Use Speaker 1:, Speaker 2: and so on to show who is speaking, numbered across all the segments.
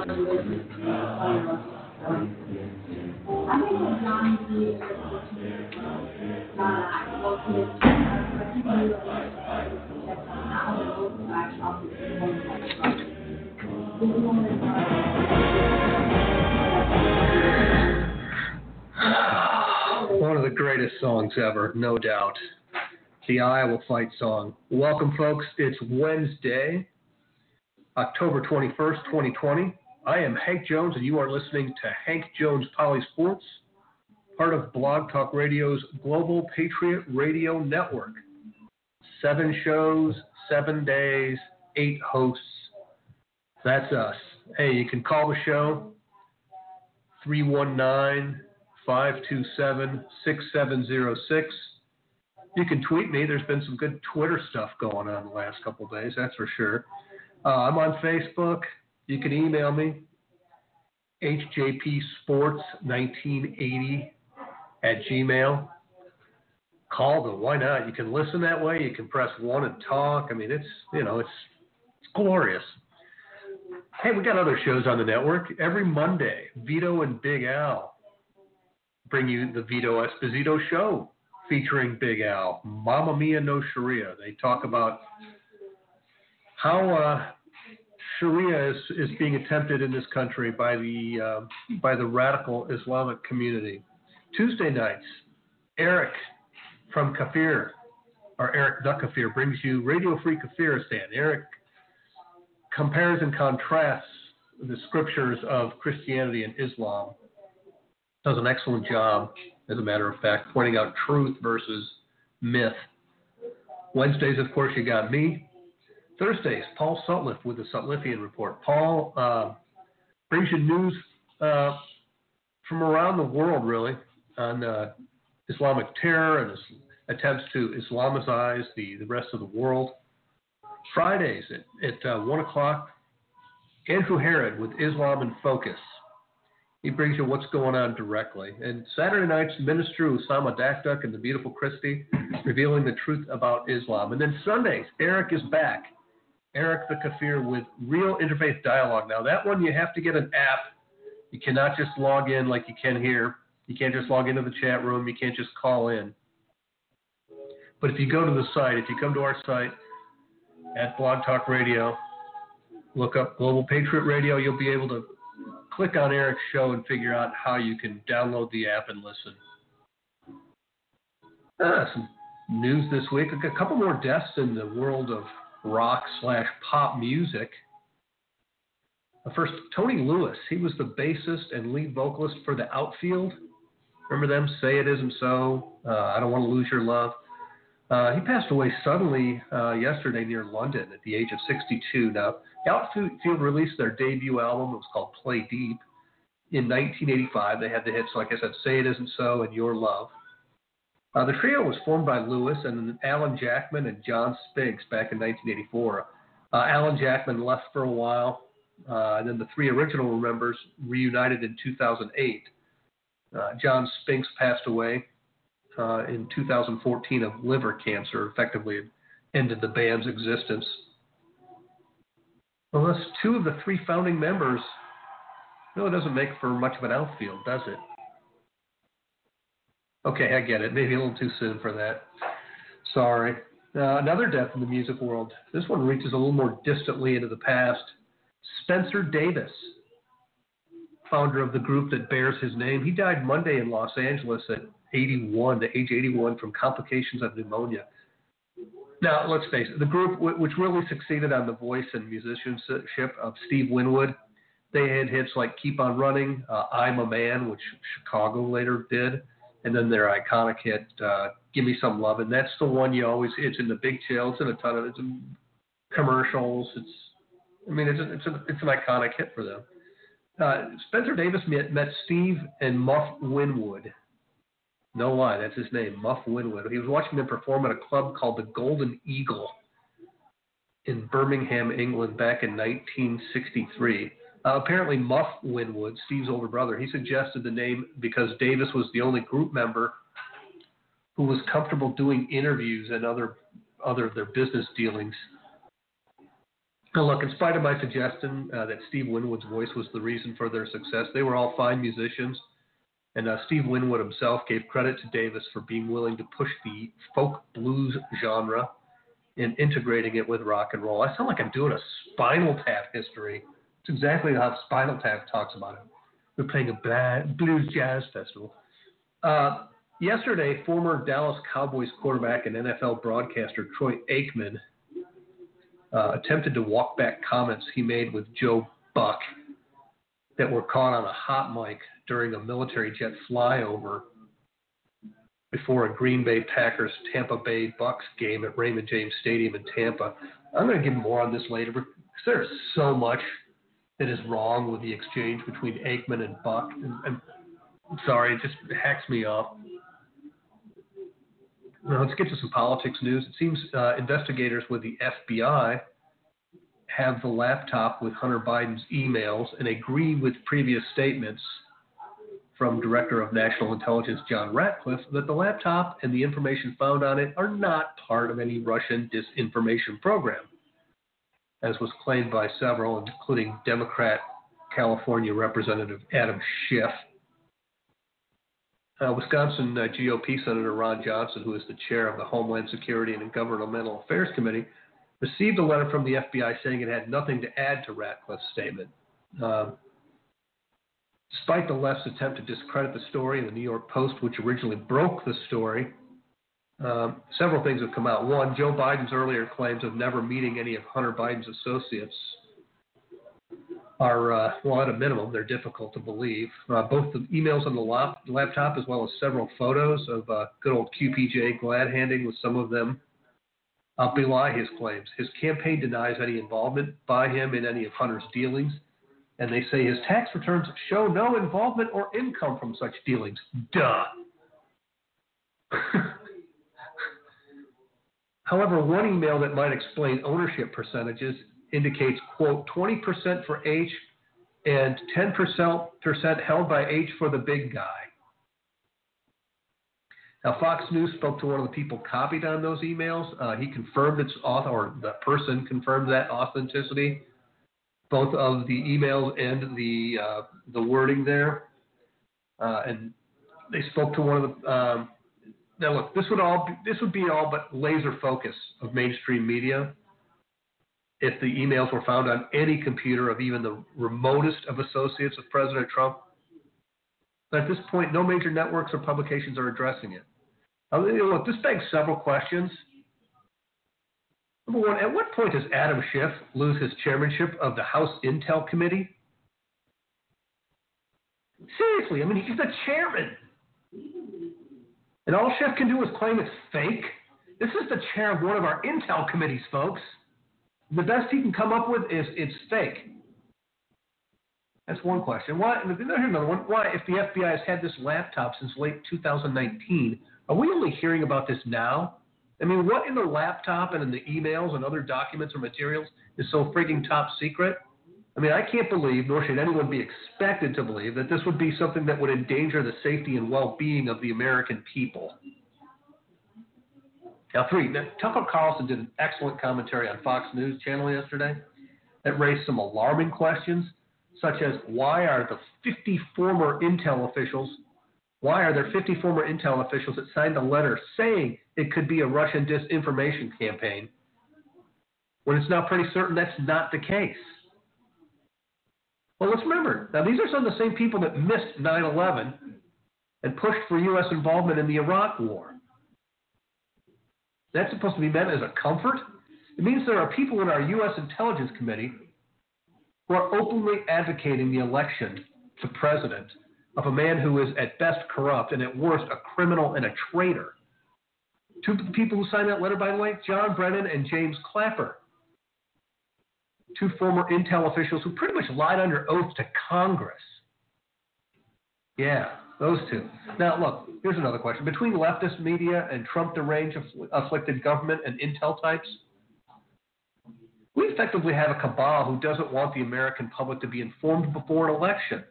Speaker 1: One of the greatest songs ever, no doubt. The Iowa Fight song. Welcome, folks. It's Wednesday, October 21st, 2020. I am Hank Jones, and you are listening to Hank Jones Poly Sports, part of Blog Talk Radio's Global Patriot Radio Network. 7 shows, 7 days, 8 hosts. That's us. Hey, you can call the show, 319-527-6706. You can tweet me. There's been some good Twitter stuff going on the last couple of days, that's for sure. I'm on Facebook. You can email me, hjpsports1980@gmail. Call them. Why not? You can listen that way. You can press 1 and talk. I mean, it's glorious. Hey, we got other shows on the network. Every Monday, Vito and Big Al bring you the Vito Esposito Show, featuring Big Al, Mamma Mia No Sharia. They talk about how Sharia is being attempted in this country by the radical Islamic community. Tuesday nights, Eric from Kafir, or Eric the Kafir, brings you Radio Free Kafiristan. Eric compares and contrasts the scriptures of Christianity and Islam. Does an excellent job, as a matter of fact, pointing out truth versus myth. Wednesdays, of course, you got me. Thursdays, Paul Sutliff with the Sutliffian Report. Paul brings you news from around the world, really, on Islamic terror and attempts to Islamize the rest of the world. Fridays at 1 o'clock, Andrew Herod with Islam in Focus. He brings you what's going on directly. And Saturday nights, Minister Usama Dakduk and the beautiful Christy, revealing the truth about Islam. And then Sundays, Eric is back. Eric the Kafir with Real Interfaith Dialogue. Now, that one you have to get an app. You cannot just log in like you can here. You can't just log into the chat room. You can't just call in. But if you go to the site, if you come to our site at Blog Talk Radio, look up Global Patriot Radio, you'll be able to click on Eric's show and figure out how you can download the app and listen. Some news this week. A couple more deaths in the world of rock/pop music. First, Tony Lewis. He was the bassist and lead vocalist for The Outfield. Remember them? Say It Isn't So. I Don't Want to Lose Your Love. He passed away suddenly yesterday near London at the age of 62. Now, The Outfield released their debut album. It was called Play Deep. In 1985, they had the hits, like I said, Say It Isn't So and Your Love. The trio was formed by Lewis and Alan Jackman and John Spinks back in 1984. Alan Jackman left for a while, and then the 3 original members reunited in 2008. John Spinks passed away in 2014 of liver cancer, effectively ended the band's existence. Well, that's 2 of the 3 founding members. Really doesn't make for much of an outfield, does it? Okay, I get it. Maybe a little too soon for that. Sorry. Another death in the music world. This one reaches a little more distantly into the past. Spencer Davis, founder of the group that bears his name. He died Monday in Los Angeles at age 81, from complications of pneumonia. Now, let's face it, the group, which really succeeded on the voice and musicianship of Steve Winwood, they had hits like Keep On Running, I'm a Man, which Chicago later did, and then their iconic hit, Give Me Some Love. And that's the one it's in the big chill, it's in a ton of commercials. It's an iconic hit for them. Spencer Davis met Steve and Muff Winwood. No lie, that's his name, Muff Winwood. He was watching them perform at a club called the Golden Eagle in Birmingham, England, back in 1963. Apparently, Muff Winwood, Steve's older brother, he suggested the name because Davis was the only group member who was comfortable doing interviews and other of their business dealings. Now, look, in spite of my suggestion that Steve Winwood's voice was the reason for their success, they were all fine musicians. And Steve Winwood himself gave credit to Davis for being willing to push the folk blues genre and integrating it with rock and roll. I sound like I'm doing a Spinal Tap history. It's exactly how Spinal Tap talks about it. We're playing a blues jazz festival. Yesterday, former Dallas Cowboys quarterback and NFL broadcaster Troy Aikman attempted to walk back comments he made with Joe Buck that were caught on a hot mic during a military jet flyover before a Green Bay Packers Tampa Bay Bucks game at Raymond James Stadium in Tampa. I'm going to give more on this later because there's so much that is wrong with the exchange between Aikman and Buck. And I'm sorry, it just hacks me up. Now, let's get to some politics news. It seems investigators with the FBI have the laptop with Hunter Biden's emails and agree with previous statements from Director of National Intelligence John Ratcliffe that the laptop and the information found on it are not part of any Russian disinformation program, as was claimed by several, including Democrat California Representative Adam Schiff. Wisconsin GOP Senator Ron Johnson, who is the chair of the Homeland Security and Governmental Affairs Committee, received a letter from the FBI saying it had nothing to add to Ratcliffe's statement. Despite the left's attempt to discredit the story in the New York Post, which originally broke the story, several things have come out. One, Joe Biden's earlier claims of never meeting any of Hunter Biden's associates are, well, at a minimum, they're difficult to believe. Both the emails on the laptop as well as several photos of good old QPJ glad-handing with some of them belie his claims. His campaign denies any involvement by him in any of Hunter's dealings, and they say his tax returns show no involvement or income from such dealings. Duh. However, one email that might explain ownership percentages indicates, quote, 20% for H and 10% held by H for the big guy. Now, Fox News spoke to one of the people copied on those emails. He confirmed its author, or the person confirmed that authenticity, both of the emails and the wording there. And they spoke to one of the. Now, look, this would be all but laser focus of mainstream media if the emails were found on any computer of even the remotest of associates of President Trump. But at this point, no major networks or publications are addressing it. Look, this begs several questions. Number one, at what point does Adam Schiff lose his chairmanship of the House Intel Committee? Seriously, I mean, he's the chairman. And all Schiff can do is claim it's fake. This is the chair of one of our Intel committees, folks. The best he can come up with is it's fake. That's one question. Why? Here's another one. Why, if the FBI has had this laptop since late 2019, are we only hearing about this now? I mean, what in the laptop and in the emails and other documents or materials is so frigging top secret? I mean, I can't believe, nor should anyone be expected to believe, that this would be something that would endanger the safety and well-being of the American people. Now, Tucker Carlson did an excellent commentary on Fox News channel yesterday that raised some alarming questions, such as why are there 50 former Intel officials that signed a letter saying it could be a Russian disinformation campaign when it's now pretty certain that's not the case? Well, let's remember, now these are some of the same people that missed 9/11 and pushed for U.S. involvement in the Iraq War. That's supposed to be meant as a comfort? It means there are people in our U.S. Intelligence Committee who are openly advocating the election to president of a man who is at best corrupt and at worst a criminal and a traitor. Two people who signed that letter, by the way, John Brennan and James Clapper. Two former Intel officials who pretty much lied under oath to Congress. Yeah, those two. Now, look, here's another question. Between leftist media and Trump deranged afflicted government and Intel types, we effectively have a cabal who doesn't want the American public to be informed before an election.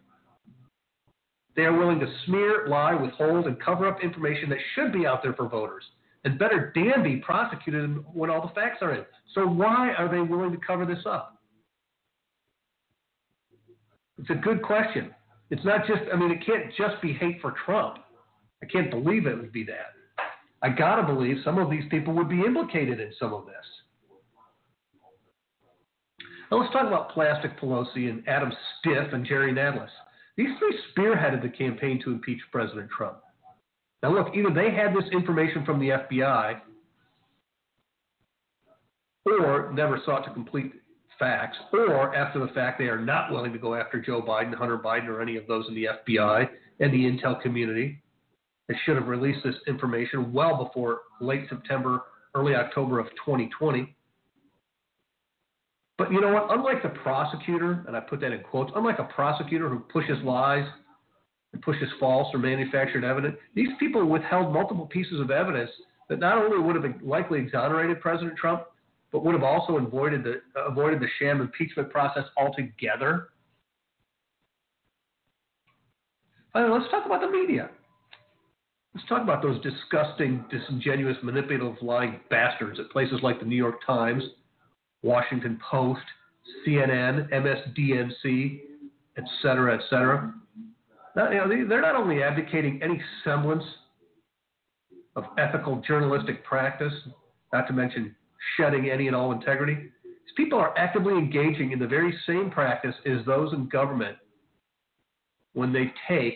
Speaker 1: They are willing to smear, lie, withhold, and cover up information that should be out there for voters And better damn be prosecuted when all the facts are in. So why are they willing to cover this up? It's a good question. It's not just, it can't just be hate for Trump. I can't believe it would be that. I gotta believe some of these people would be implicated in some of this. Now let's talk about Plastic Pelosi and Adam Schiff and Jerry Nadler. These three spearheaded the campaign to impeach President Trump. Now look, either they had this information from the FBI or never sought to complete facts, or after the fact they are not willing to go after Joe Biden, Hunter Biden, or any of those in the FBI and the intel community. They should have released this information well before late September, early October of 2020. But you know what? Unlike the prosecutor, and I put that in quotes, unlike a prosecutor who pushes lies and pushes false or manufactured evidence, these people withheld multiple pieces of evidence that not only would have likely exonerated President Trump, but would have also avoided the sham impeachment process altogether. Finally, let's talk about the media. Let's talk about those disgusting, disingenuous, manipulative, lying bastards at places like the New York Times, Washington Post, CNN, MSDNC, et cetera, et cetera. Now, they're not only advocating any semblance of ethical journalistic practice, not to mention shedding any and all integrity. These people are actively engaging in the very same practice as those in government when they take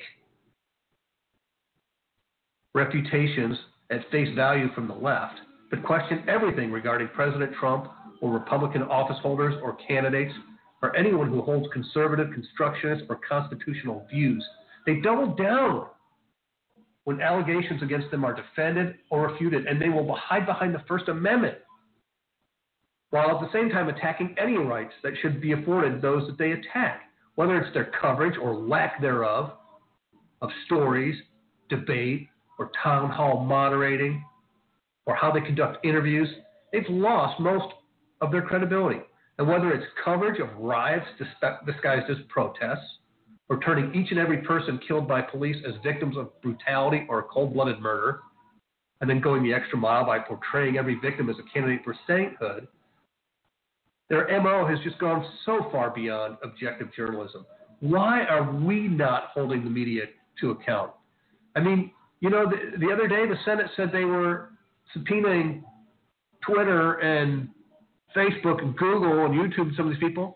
Speaker 1: reputations at face value from the left, but question everything regarding President Trump or Republican office holders or candidates or anyone who holds conservative, constructionist, or constitutional views. They double down when allegations against them are defended or refuted, and they will hide behind the First Amendment, while at the same time attacking any rights that should be afforded those that they attack, whether it's their coverage or lack thereof of stories, debate, or town hall moderating, or how they conduct interviews. They've lost most of their credibility. And whether it's coverage of riots disguised as protests, or turning each and every person killed by police as victims of brutality or a cold-blooded murder, and then going the extra mile by portraying every victim as a candidate for sainthood, their MO has just gone so far beyond objective journalism. Why are we not holding the media to account? The other day the Senate said they were subpoenaing Twitter and Facebook and Google and YouTube and some of these people.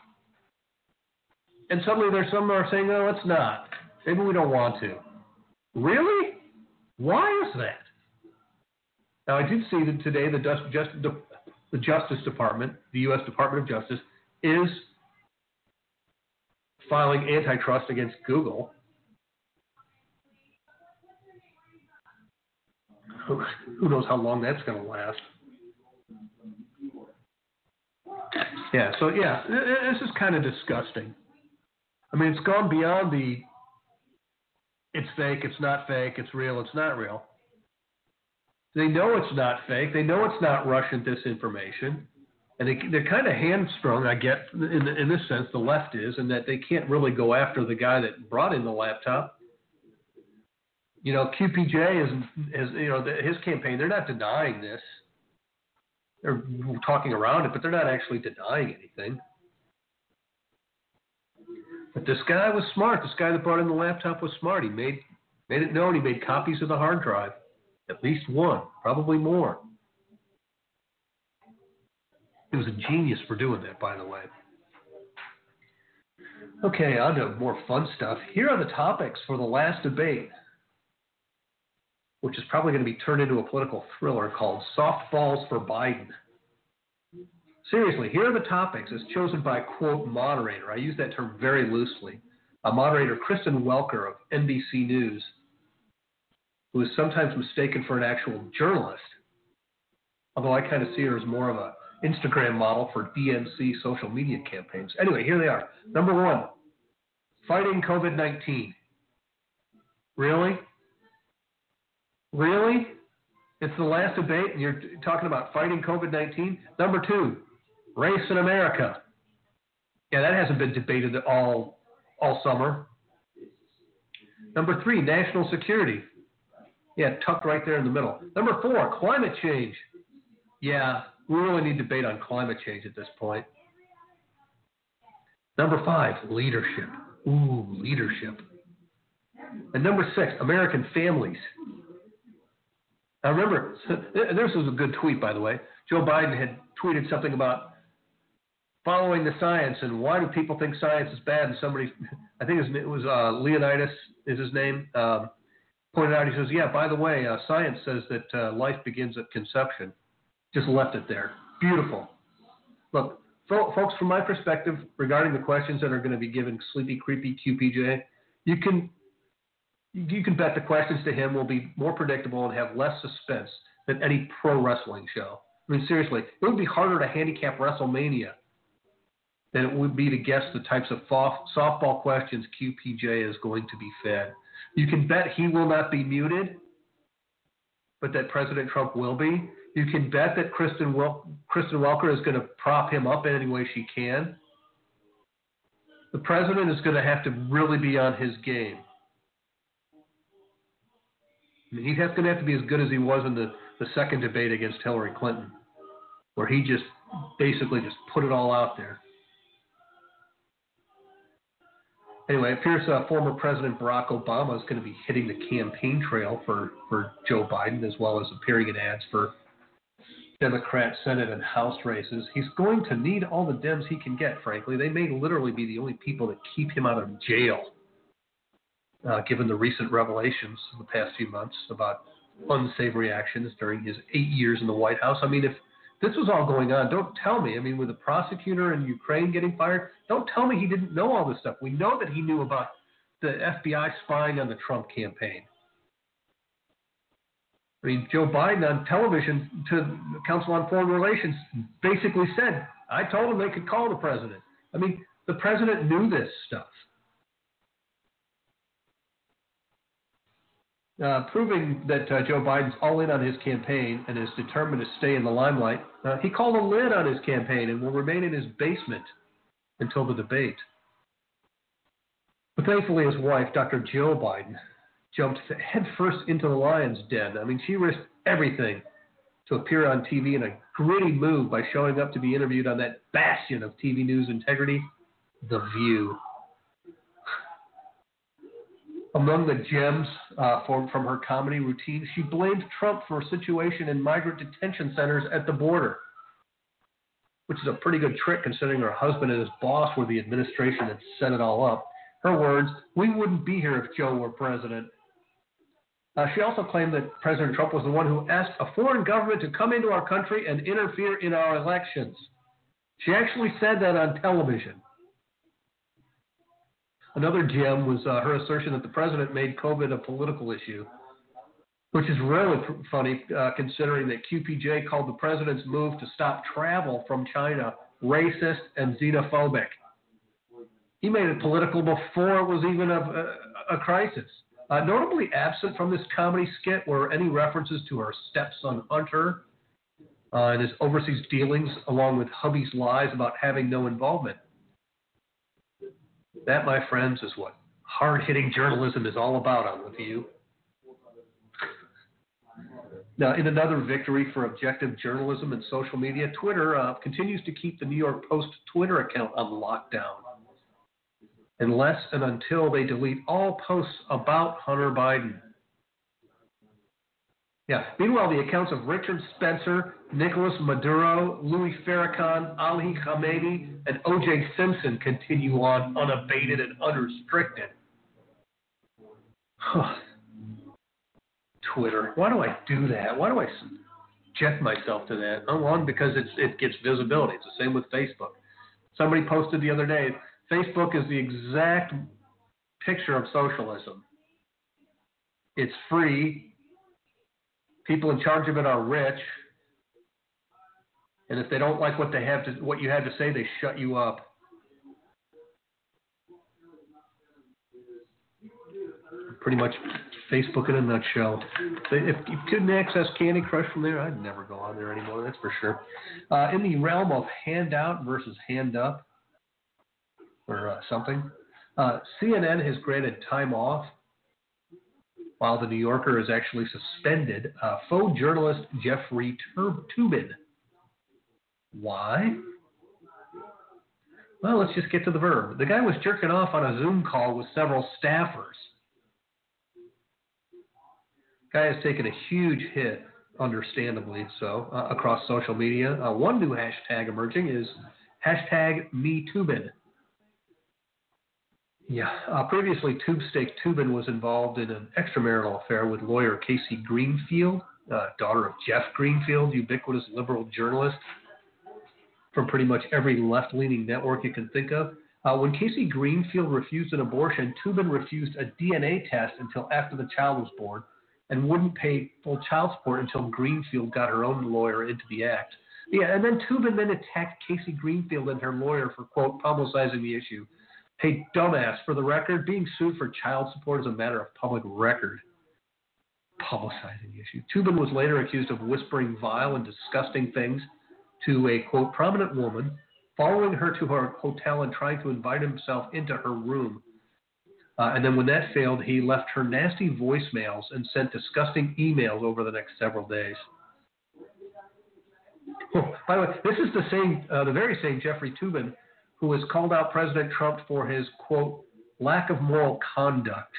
Speaker 1: And suddenly there's some are saying, no, it's not. Maybe we don't want to. Really? Why is that? Now, I did see that today the Justice Department, the U.S. Department of Justice, is filing antitrust against Google. Who knows how long that's going to last. This is kind of disgusting. It's gone beyond it's fake, it's not fake, it's real, it's not real. They know it's not fake. They know it's not Russian disinformation. And they're kind of hamstrung, I get, in this sense, the left is, in that they can't really go after the guy that brought in the laptop. QPJ his campaign, they're not denying this. They're talking around it, but they're not actually denying anything. But this guy was smart. This guy that brought in the laptop was smart. He made it known. He made copies of the hard drive. At least one, probably more. He was a genius for doing that, by the way. Okay, on to more fun stuff. Here are the topics for the last debate, which is probably going to be turned into a political thriller called Softballs for Biden. Seriously, here are the topics as chosen by a, quote, moderator. I use that term very loosely. A moderator, Kristen Welker of NBC News, who is sometimes mistaken for an actual journalist, although I kind of see her as more of an Instagram model for DNC social media campaigns. Anyway, here they are. Number one, fighting COVID-19. Really? Really? It's the last debate and you're talking about fighting COVID-19? Number two, race in America. Yeah, that hasn't been debated all summer. Number three, national security. Yeah, tucked right there in the middle. Number 4, climate change. Yeah, we really need debate on climate change at this point. Number 5, leadership. Ooh, leadership. And number 6, American families. Now remember, this was a good tweet, by the way. Joe Biden had tweeted something about following the science and why do people think science is bad. And somebody, I think it was Leonidas is his name, pointed out, he says, yeah, by the way, science says that life begins at conception. Just left it there. Beautiful. Look, folks, from my perspective, regarding the questions that are going to be given Sleepy, Creepy, QPJ, you can bet the questions to him will be more predictable and have less suspense than any pro wrestling show. I mean, seriously, it would be harder to handicap WrestleMania than it would be to guess the types of softball questions QPJ is going to be fed. You can bet he will not be muted, but that President Trump will be. You can bet that Kristen Welker is going to prop him up in any way she can. The president is going to have to really be on his game. I mean, he's going to have to be as good as he was in the second debate against Hillary Clinton, where he just basically just put it all out there. Anyway, it appears former President Barack Obama is going to be hitting the campaign trail for Joe Biden, as well as appearing in ads for Democrat Senate and House races. He's going to need all the Dems he can get, frankly. They may literally be the only people that keep him out of jail, given the recent revelations of the past few months about unsavory actions during his 8 years in the White House. I mean, if this was all going on, don't tell me. I mean, with the prosecutor in Ukraine getting fired, don't tell me he didn't know all this stuff. We know that he knew about the FBI spying on the Trump campaign. I mean, Joe Biden on television to the Council on Foreign Relations basically said, I told them they could call the president. I mean, the president knew this stuff. Proving that Joe Biden's all in on his campaign and is determined to stay in the limelight, he called a lid on his campaign and will remain in his basement until the debate. But thankfully, his wife, Dr. Jill Biden, jumped headfirst into the lion's den. I mean, she risked everything to appear on TV in a gritty move by showing up to be interviewed on that bastion of TV news integrity, The View. Among the gems from her comedy routine, she blamed Trump for a situation in migrant detention centers at the border, which is a pretty good trick considering her husband and his boss were the administration that set it all up. Her words, we wouldn't be here if Joe were president. She also claimed that President Trump was the one who asked a foreign government to come into our country and interfere in our elections. She actually said that on television. Another gem was her assertion that the president made COVID a political issue, which is really funny considering that QPJ called the president's move to stop travel from China racist and xenophobic. He made it political before it was even a crisis. Notably absent from this comedy skit were any references to her stepson Hunter and his overseas dealings, along with hubby's lies about having no involvement. That, my friends, is what hard-hitting journalism is all about on The View. Now, in another victory for objective journalism and social media, Twitter continues to keep the New York Post Twitter account on lockdown, unless and until they delete all posts about Hunter Biden. Yeah. Meanwhile, the accounts of Richard Spencer, Nicolas Maduro, Louis Farrakhan, Ali Khamenei, and O.J. Simpson continue on unabated and unrestricted. Twitter. Why do I do that? Why do I subject myself to that? One, because it gets visibility. It's the same with Facebook. Somebody posted the other day, Facebook is the exact picture of socialism. It's free. People in charge of it are rich. And if they don't like what you have to say, they shut you up. Pretty much Facebook in a nutshell. If you couldn't access Candy Crush from there, I'd never go on there anymore, that's for sure. In the realm of handout versus hand up, or something, CNN has granted time off while the New Yorker has actually suspended faux journalist Jeffrey Toobin. Why? Well, let's just get to the verb. The guy was jerking off on a Zoom call with several staffers. Guy has taken a huge hit, understandably so, across social media. One new hashtag emerging is #MeToobin. Yeah, previously Tubesteak Toobin was involved in an extramarital affair with lawyer Casey Greenfield, daughter of Jeff Greenfield, ubiquitous liberal journalist from pretty much every left-leaning network you can think of. When Casey Greenfield refused an abortion, Toobin refused a DNA test until after the child was born and wouldn't pay full child support until Greenfield got her own lawyer into the act. Yeah, and then Toobin then attacked Casey Greenfield and her lawyer for, quote, publicizing the issue. Hey, dumbass, for the record, being sued for child support is a matter of public record. Publicizing the issue. Toobin was later accused of whispering vile and disgusting things to a, quote, prominent woman, following her to her hotel and trying to invite himself into her room. And then when that failed, he left her nasty voicemails and sent disgusting emails over the next several days. Oh, by the way, this is the very same Jeffrey Toobin who has called out President Trump for his, quote, lack of moral conduct.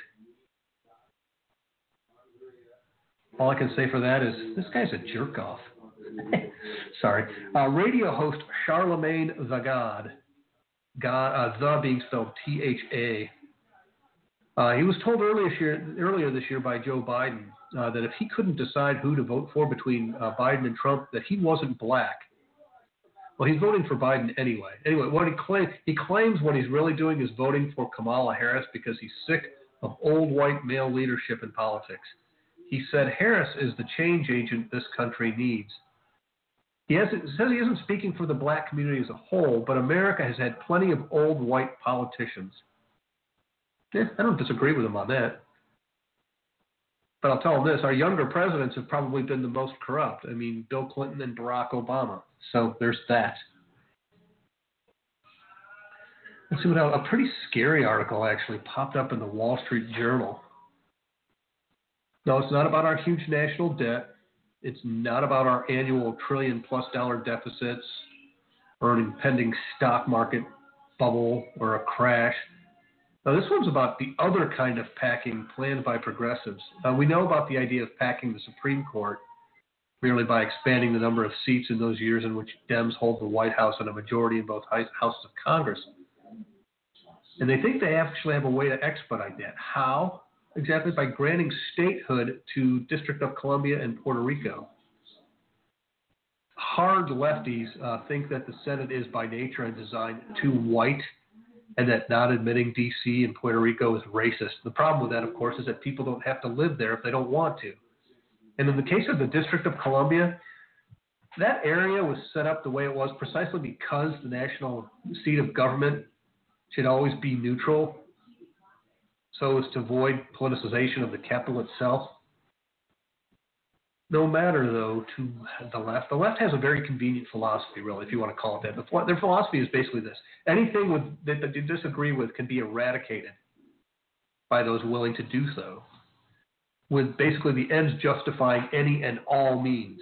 Speaker 1: All I can say for that is, this guy's a jerk-off. Sorry. Radio host Charlemagne the God, the being spelled T-H-A. He was told earlier this year by Joe Biden that if he couldn't decide who to vote for between Biden and Trump, that he wasn't black. Well, he's voting for Biden anyway. Anyway, what he claims what he's really doing is voting for Kamala Harris because he's sick of old white male leadership in politics. He said Harris is the change agent this country needs. He says he isn't speaking for the black community as a whole, but America has had plenty of old white politicians. Yeah, I don't disagree with him on that. But I'll tell him this, our younger presidents have probably been the most corrupt. I mean, Bill Clinton and Barack Obama. So there's that. Let's see what else. A pretty scary article actually popped up in the Wall Street Journal. No, it's not about our huge national debt. It's not about our annual $1 trillion+ deficits or an impending stock market bubble or a crash. Now, this one's about the other kind of packing planned by progressives. We know about the idea of packing the Supreme Court merely by expanding the number of seats in those years in which Dems hold the White House and a majority in both houses of Congress. And they think they actually have a way to expedite that. How? Exactly by granting statehood to District of Columbia and Puerto Rico. Hard lefties think that the Senate is by nature and design too white, and that not admitting D.C. and Puerto Rico is racist. The problem with that, of course, is that people don't have to live there if they don't want to. And in the case of the District of Columbia, that area was set up the way it was precisely because the national seat of government should always be neutral, so as to avoid politicization of the capital itself. No matter, though, to the left. The left has a very convenient philosophy, really, if you want to call it that. Their philosophy is basically this. Anything that you disagree with can be eradicated by those willing to do so, with basically the ends justifying any and all means.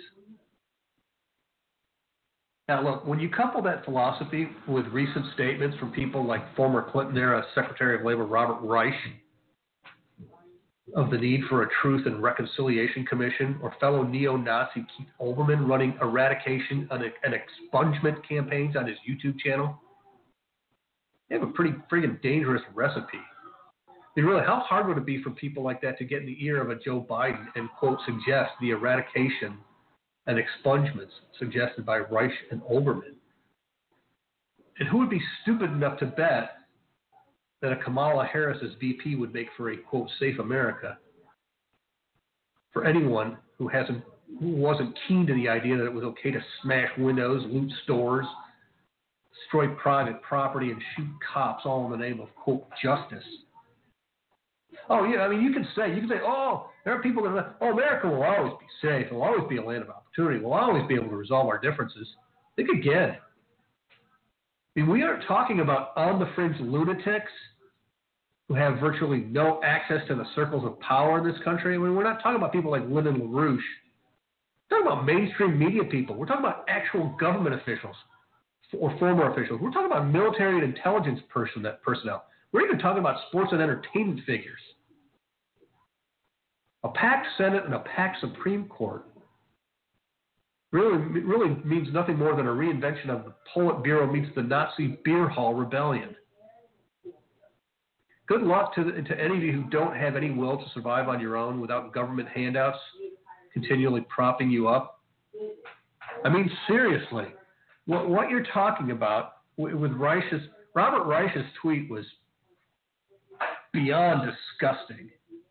Speaker 1: Now, look, when you couple that philosophy with recent statements from people like former Clinton-era Secretary of Labor Robert Reich of the need for a Truth and Reconciliation Commission, or fellow neo-Nazi Keith Olbermann running eradication and expungement campaigns on his YouTube channel, they have a pretty friggin' dangerous recipe. I mean, really, how hard would it be for people like that to get in the ear of a Joe Biden and, quote, suggest the eradication and expungements suggested by Reich and Olbermann? And who would be stupid enough to bet that a Kamala Harris as VP would make for a, quote, safe America? For anyone who wasn't keen to the idea that it was okay to smash windows, loot stores, destroy private property, and shoot cops all in the name of, quote, justice. Oh, yeah, I mean, you can say, oh, there are people that, America will always be safe. It will always be a land of opportunity. We'll always be able to resolve our differences. Think again. I mean, we aren't talking about on-the-fringe lunatics who have virtually no access to the circles of power in this country. I mean, we're not talking about people like Lyndon LaRouche. We're talking about mainstream media people. We're talking about actual government officials or former officials. We're talking about military and intelligence personnel. We're even talking about sports and entertainment figures. A packed Senate and a packed Supreme Court really means nothing more than a reinvention of the Politburo meets the Nazi beer hall rebellion. Good luck to any of you who don't have any will to survive on your own without government handouts continually propping you up. I mean, seriously, what you're talking about with Robert Reich's tweet was beyond disgusting.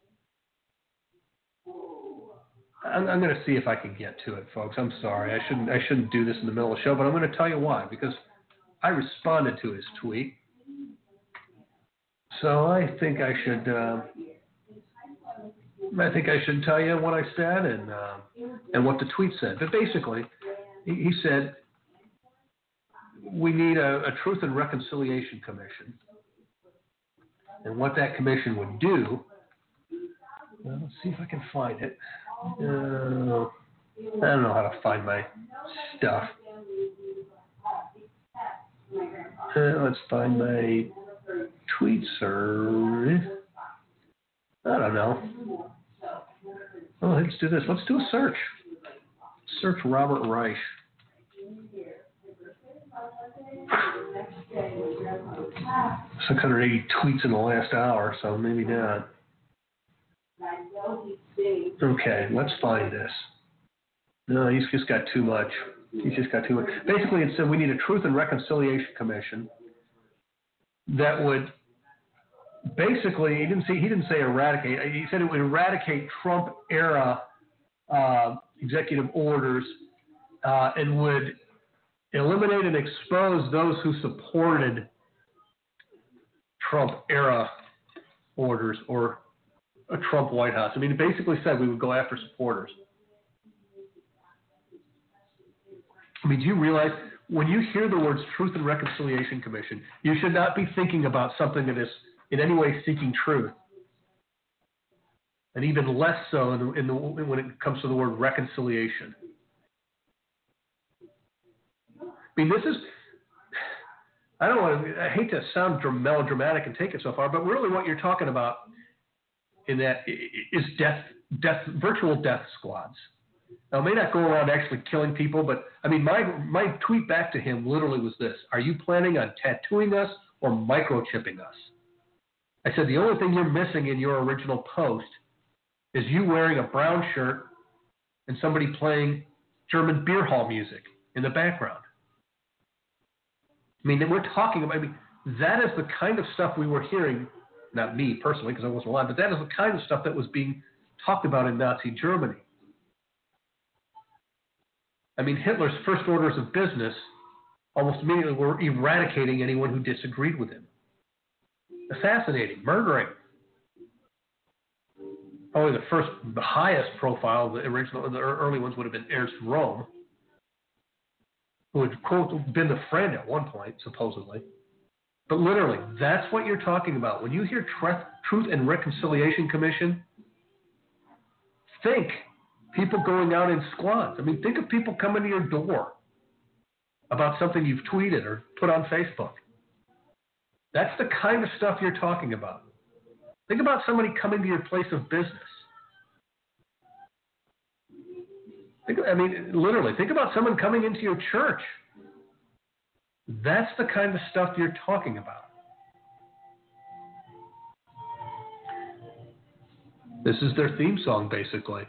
Speaker 1: I'm going to see if I can get to it, folks. I'm sorry. I shouldn't do this in the middle of the show, but I'm going to tell you why. Because I responded to his tweet. So I think I should tell you what I said and what the tweet said. But basically, he said we need a Truth and Reconciliation Commission. And what that commission would do, well, let's see if I can find it. I don't know how to find my stuff. Let's find my tweets, sir. I don't know. Oh, let's do this. Let's do a search. Search Robert Reich. 680 tweets in the last hour, so maybe not. Okay, let's find this. No, he's just got too much. Basically, it said we need a Truth and Reconciliation Commission that would basically, he didn't say eradicate. He said it would eradicate Trump-era executive orders and would eliminate and expose those who supported Trump-era orders or a Trump White House. I mean, it basically said we would go after supporters. I mean, do you realize when you hear the words Truth and Reconciliation Commission, you should not be thinking about something that is in any way seeking truth, and even less so when it comes to the word reconciliation. I mean, this is, I hate to sound melodramatic and take it so far, but really what you're talking about in that is virtual death squads. Now, it may not go around actually killing people, but I mean, my tweet back to him literally was this: are you planning on tattooing us or microchipping us? I said, the only thing you're missing in your original post is you wearing a brown shirt and somebody playing German beer hall music in the background. I mean, that is the kind of stuff we were hearing, not me personally because I wasn't alive, but that is the kind of stuff that was being talked about in Nazi Germany. I mean, Hitler's first orders of business almost immediately were eradicating anyone who disagreed with him. Assassinating, murdering. Probably the highest profile, the early ones would have been Ernst Röhm, who had, quote, been the friend at one point, supposedly. But literally, that's what you're talking about. When you hear Truth and Reconciliation Commission, think people going out in squads. I mean, think of people coming to your door about something you've tweeted or put on Facebook. That's the kind of stuff you're talking about. Think about somebody coming to your place of business. Literally, think about someone coming into your church. That's the kind of stuff you're talking about. This is their theme song, basically.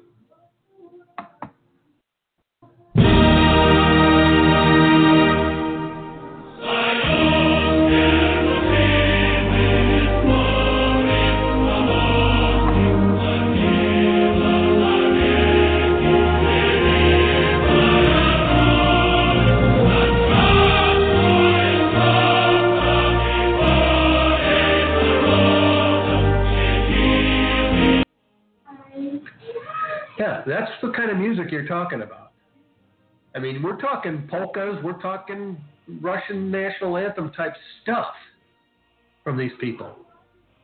Speaker 1: Yeah, that's the kind of music you're talking about. I mean, we're talking polkas, we're talking Russian national anthem type stuff from these people.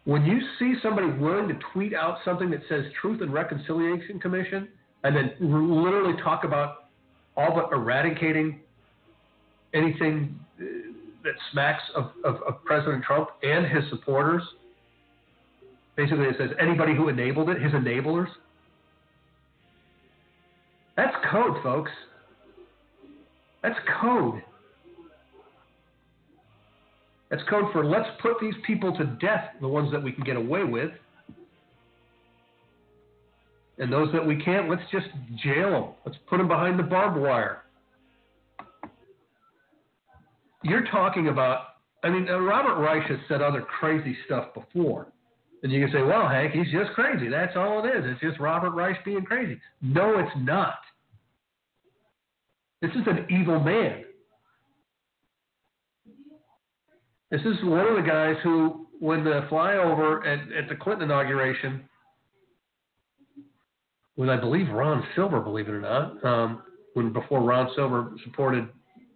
Speaker 1: When you see somebody willing to tweet out something that says Truth and Reconciliation Commission and then literally talk about all but eradicating anything that smacks of President Trump and his supporters, basically it says anybody who enabled it, his enablers. That's code, folks. That's code. That's code for let's put these people to death, the ones that we can get away with. And those that we can't, let's just jail them. Let's put them behind the barbed wire. You're talking about, Robert Reich has said other crazy stuff before. And you can say, well, Hank, he's just crazy. That's all it is. It's just Robert Reich being crazy. No, it's not. This is an evil man. This is one of the guys who, when the flyover at the Clinton inauguration, with I believe Ron Silver, believe it or not, before Ron Silver supported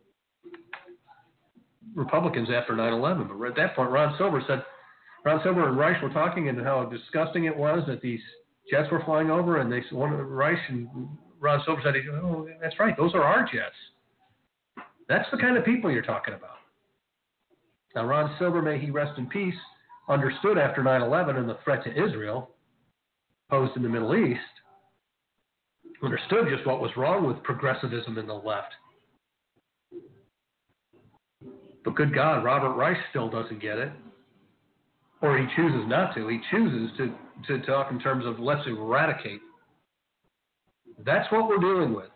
Speaker 1: Republicans after 9/11. But at that point, Ron Silver and Reich were talking and how disgusting it was that these jets were flying over, and Reich and Ron Silver said, "Oh, that's right, those are our jets." That's the kind of people you're talking about. Now, Ron Silver, may he rest in peace, understood after 9/11 and the threat to Israel posed in the Middle East, understood just what was wrong with progressivism in the left. But good God, Robert Reich still doesn't get it. Or he chooses not to. He chooses to talk in terms of let's eradicate. That's what we're dealing with.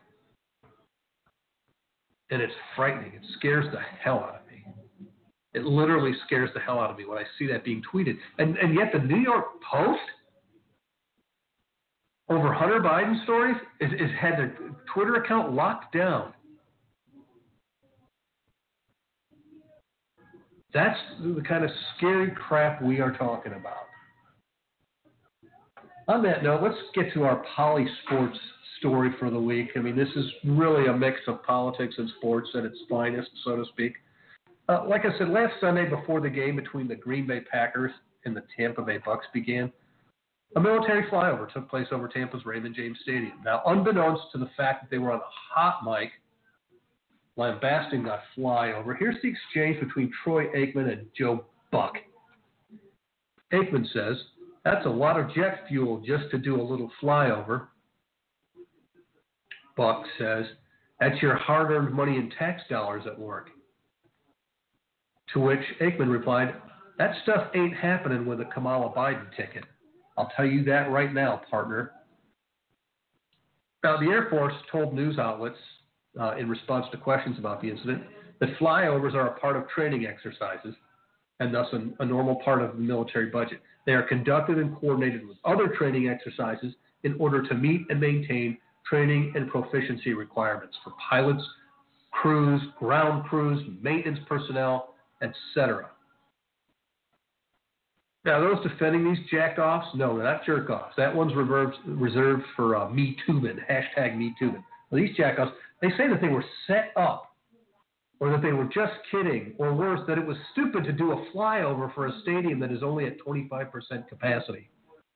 Speaker 1: And it's frightening. It scares the hell out of me. It literally scares the hell out of me when I see that being tweeted. And yet the New York Post, over Hunter Biden stories, has had their Twitter account locked down. That's the kind of scary crap we are talking about. On that note, let's get to our Poly Sports story for the week. This is really a mix of politics and sports at its finest, so to speak. Like I said, last Sunday before the game between the Green Bay Packers and the Tampa Bay Bucks began, a military flyover took place over Tampa's Raymond James Stadium. Now, unbeknownst to the fact that they were on a hot mic lambasting that flyover, here's the exchange between Troy Aikman and Joe Buck. Aikman says, "That's a lot of jet fuel just to do a little flyover." Buck says, "That's your hard-earned money and tax dollars at work." To which Aikman replied, "That stuff ain't happening with a Kamala Biden ticket. I'll tell you that right now, partner." Now, the Air Force told news outlets in response to questions about the incident that flyovers are a part of training exercises and thus a normal part of the military budget. They are conducted and coordinated with other training exercises in order to meet and maintain training and proficiency requirements for pilots, crews, ground crews, maintenance personnel, etc. Now, those defending these jack-offs, no, they're not jerk-offs. That one's reserved for Me Tubin, hashtag Me Tubin. Well, these jack-offs, they say that they were set up or that they were just kidding, or worse, that it was stupid to do a flyover for a stadium that is only at 25% capacity.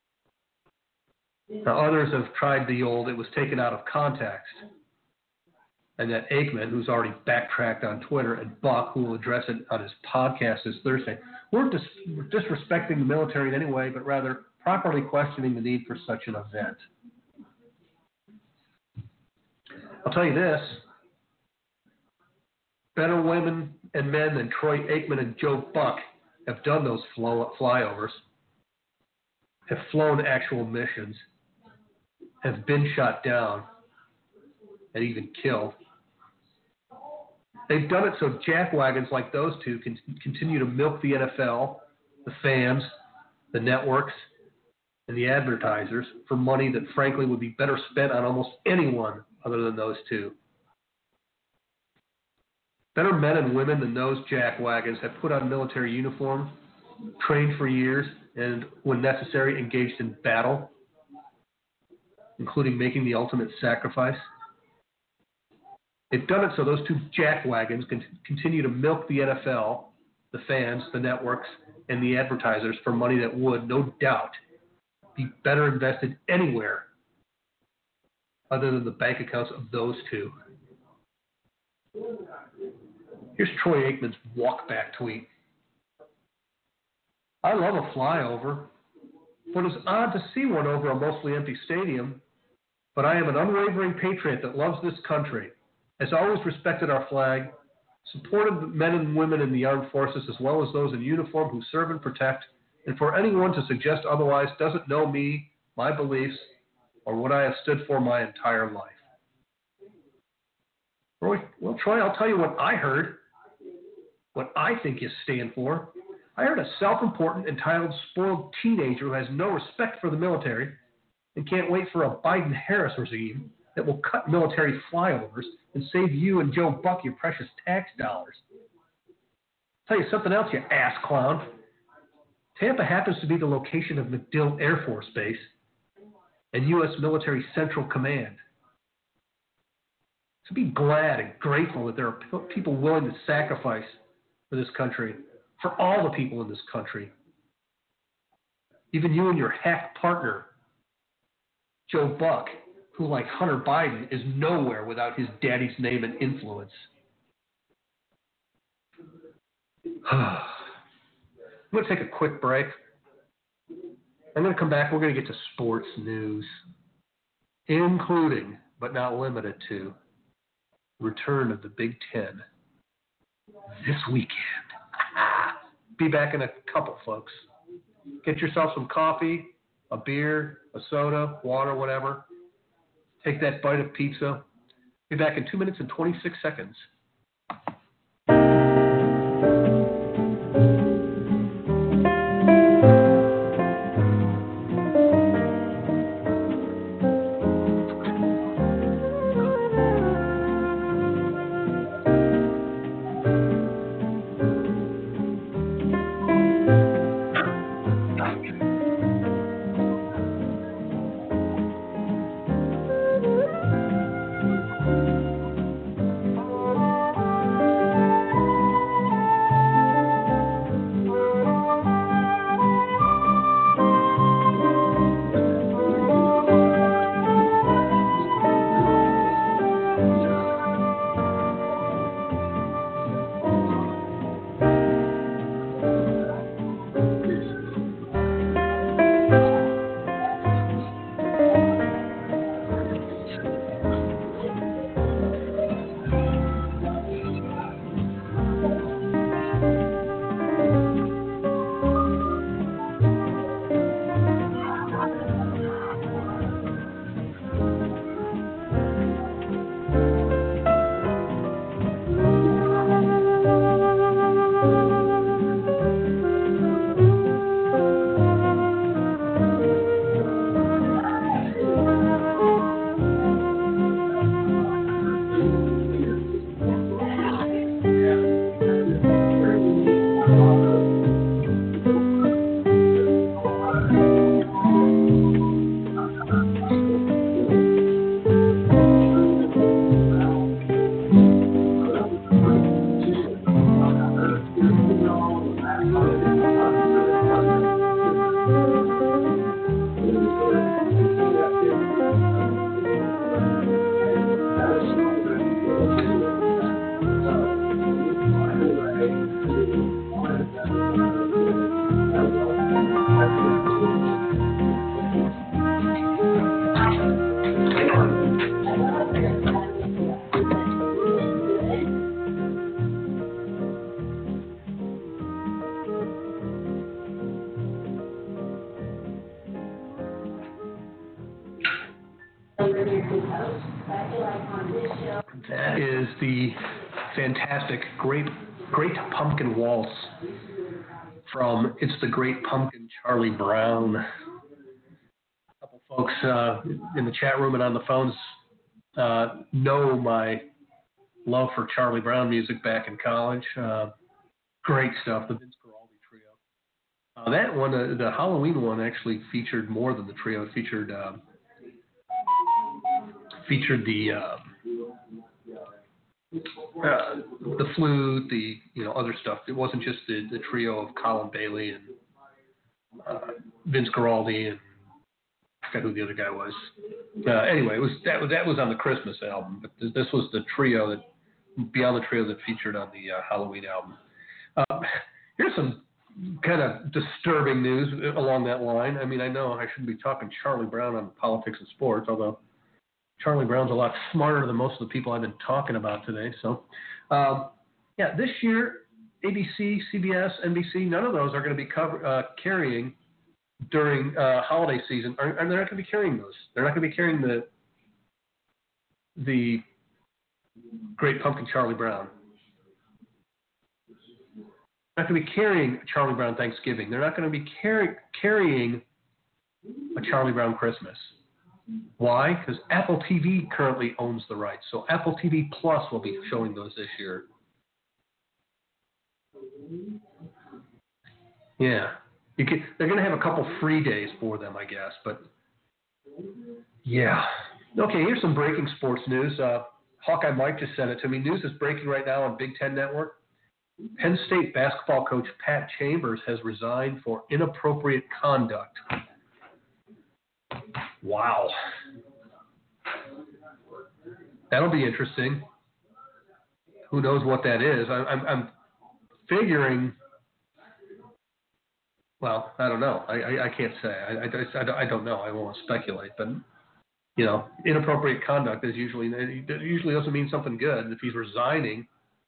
Speaker 1: Now, others have tried the old, it was taken out of context. And that Aikman, who's already backtracked on Twitter, and Buck, who will address it on his podcast this Thursday, weren't disrespecting the military in any way, but rather properly questioning the need for such an event. I'll tell you this, better women and men than Troy Aikman and Joe Buck have done those flyovers, have flown actual missions, have been shot down, and even killed. They've done it so jackwagons like those two can continue to milk the NFL, the fans, the networks, and the advertisers for money that frankly would be better spent on almost anyone other than those two. Better men and women than those jackwagons have put on military uniforms, trained for years, and when necessary engaged in battle, including making the ultimate sacrifice. They've done it so those two jackwagons can continue to milk the NFL, the fans, the networks, and the advertisers for money that would, no doubt, be better invested anywhere other than the bank accounts of those two. Here's Troy Aikman's walk-back tweet. I love a flyover, but it's odd to see one over a mostly empty stadium. But I am an unwavering patriot that loves this country, has always respected our flag, supported the men and women in the armed forces as well as those in uniform who serve and protect, and for anyone to suggest otherwise doesn't know me, my beliefs, or what I have stood for my entire life. Well, Troy, I'll tell you what I heard, what I think you stand for. I heard a self-important, entitled, spoiled teenager who has no respect for the military and can't wait for a Biden-Harris regime that will cut military flyovers and save you and Joe Buck your precious tax dollars. I'll tell you something else, you ass clown. Tampa happens to be the location of MacDill Air Force Base and U.S. Military Central Command. So be glad and grateful that there are people willing to sacrifice for this country, for all the people in this country. Even you and your hack partner, Joe Buck, who, like Hunter Biden, is nowhere without his daddy's name and influence. I'm going to take a quick break. I'm going to come back. We're going to get to sports news, including, but not limited to, return of the Big Ten this weekend. Be back in a couple, folks. Get yourself some coffee, a beer, a soda, water, whatever. Take that bite of pizza. Be back in 2 minutes and 26 seconds. That is the fantastic Great Pumpkin Waltz from It's the Great Pumpkin, Charlie Brown. A couple folks in the chat room and on the phones know my love for Charlie Brown music back in college. Great stuff, the Vince Guaraldi Trio. That one, the Halloween one, actually featured more than the trio. It featured the the flute, the other stuff. It wasn't just the trio of Colin Bailey and Vince Guaraldi and I forgot who the other guy was. Anyway, that was on the Christmas album, but this was the trio beyond the trio that featured on the Halloween album. Here's some kind of disturbing news along that line. I mean, I know I shouldn't be talking Charlie Brown on politics and sports, although Charlie Brown's a lot smarter than most of the people I've been talking about today. So, this year, ABC, CBS, NBC, none of those are going to be carrying during holiday season. They're not going to be carrying those. They're not going to be carrying the Great Pumpkin Charlie Brown. They're not going to be carrying Charlie Brown Thanksgiving. They're not going to be carrying a Charlie Brown Christmas. Why? Because Apple TV currently owns the rights. So Apple TV Plus will be showing those this year. Yeah. They're going to have a couple free days for them, I guess. But, yeah. Okay, here's some breaking sports news. Hawkeye Mike just sent it to me. News is breaking right now on Big Ten Network. Penn State basketball coach Pat Chambers has resigned for inappropriate conduct. Wow. That'll be interesting. Who knows what that is? I'm figuring. Well, I don't know. I can't say. I don't know. I won't speculate. But inappropriate conduct is usually doesn't mean something good. And if he's resigning,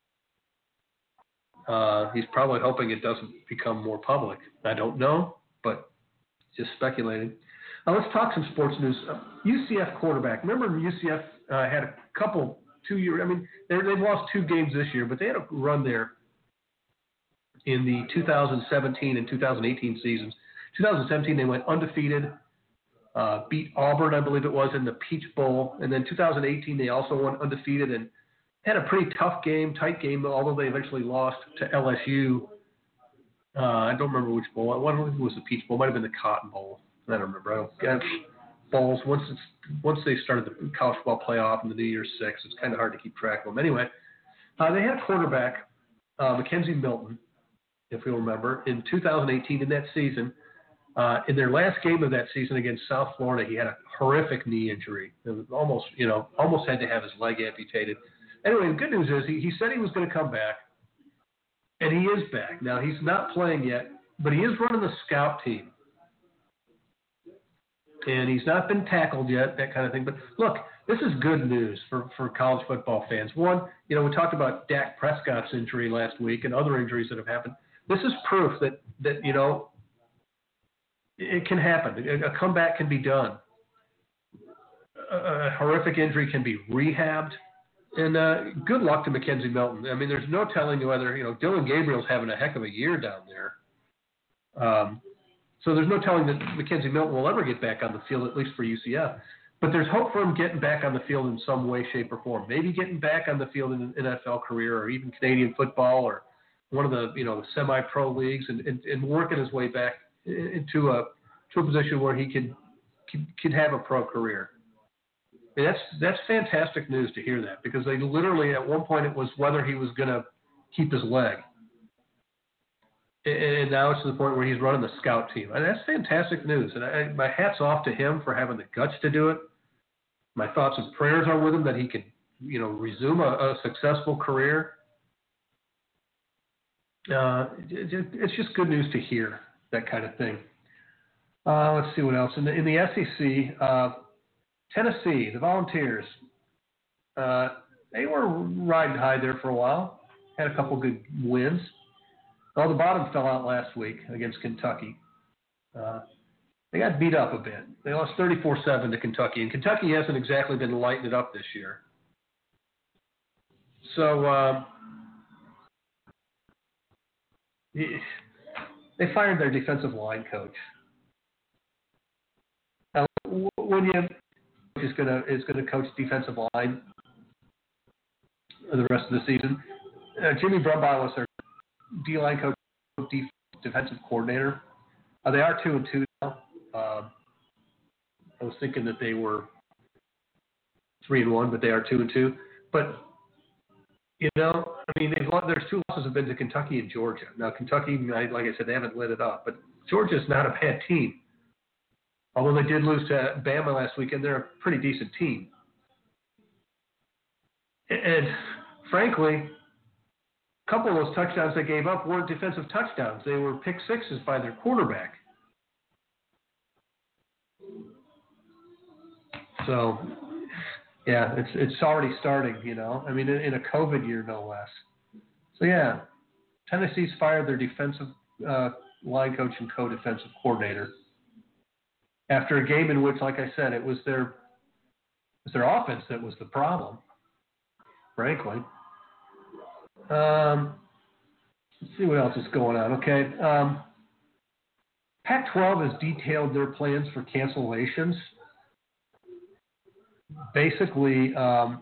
Speaker 1: he's probably hoping it doesn't become more public. I don't know, but just speculating. Now let's talk some sports news. UCF quarterback. Remember UCF had a couple 2 years. I mean, they've lost 2 games this year, but they had a run there in the 2017 and 2018 seasons. 2017, they went undefeated, beat Auburn, I believe it was, in the Peach Bowl. And then 2018, they also went undefeated and had a pretty tough game, tight game, although they eventually lost to LSU. I don't remember which bowl. One was the Peach Bowl. It might have been the Cotton Bowl. I don't remember. Bowls. Once they started the college football playoff in the New Year's Six, it's kind of hard to keep track of them. Anyway, they had a quarterback, Mackenzie Milton, if you'll remember, in 2018 in that season. In their last game of that season against South Florida, he had a horrific knee injury. It was almost had to have his leg amputated. Anyway, the good news is he said he was going to come back, and he is back. Now, he's not playing yet, but he is running the scout team. And he's not been tackled yet, that kind of thing. But look, this is good news for college football fans. One, we talked about Dak Prescott's injury last week and other injuries that have happened. This is proof that it can happen. A comeback can be done. A horrific injury can be rehabbed. And good luck to Mackenzie Milton. I mean, there's no telling whether, Dylan Gabriel's having a heck of a year down there. So there's no telling that Mackenzie Milton will ever get back on the field, at least for UCF. But there's hope for him getting back on the field in some way, shape, or form. Maybe getting back on the field in an NFL career or even Canadian football or one of the, the semi-pro leagues and working his way back into a position where he could have a pro career. And that's fantastic news to hear that, because they literally, at one point, it was whether he was going to keep his leg. And now it's to the point where he's running the scout team. And that's fantastic news. And my hat's off to him for having the guts to do it. My thoughts and prayers are with him that he can, resume a successful career. It's just good news to hear, that kind of thing. Let's see what else. In the SEC, Tennessee, the Volunteers, they were riding high there for a while. Had a couple good wins. Well, the bottom fell out last week against Kentucky. They got beat up a bit. They lost 34-7 to Kentucky, and Kentucky hasn't exactly been lighting it up this year. So they fired their defensive line coach. Now, when you is going to coach defensive line the rest of the season, Jimmy Brumbaugh was their D-line coach, defensive coordinator. They are 2-2 now. I was thinking that they were 3-1, but they are 2-2. But I mean, there's two losses have been to Kentucky and Georgia. Now, Kentucky, like I said, they haven't lit it up, but Georgia's not a bad team. Although they did lose to Bama last weekend, they're a pretty decent team. And frankly, a couple of those touchdowns they gave up weren't defensive touchdowns. They were pick sixes by their quarterback. So, yeah, it's already starting, I mean, in a COVID year, no less. So, yeah, Tennessee's fired their defensive line coach and co-defensive coordinator after a game in which, like I said, it was their offense that was the problem, frankly. Let's see what else is going on. Okay. Pac-12 has detailed their plans for cancellations. Basically,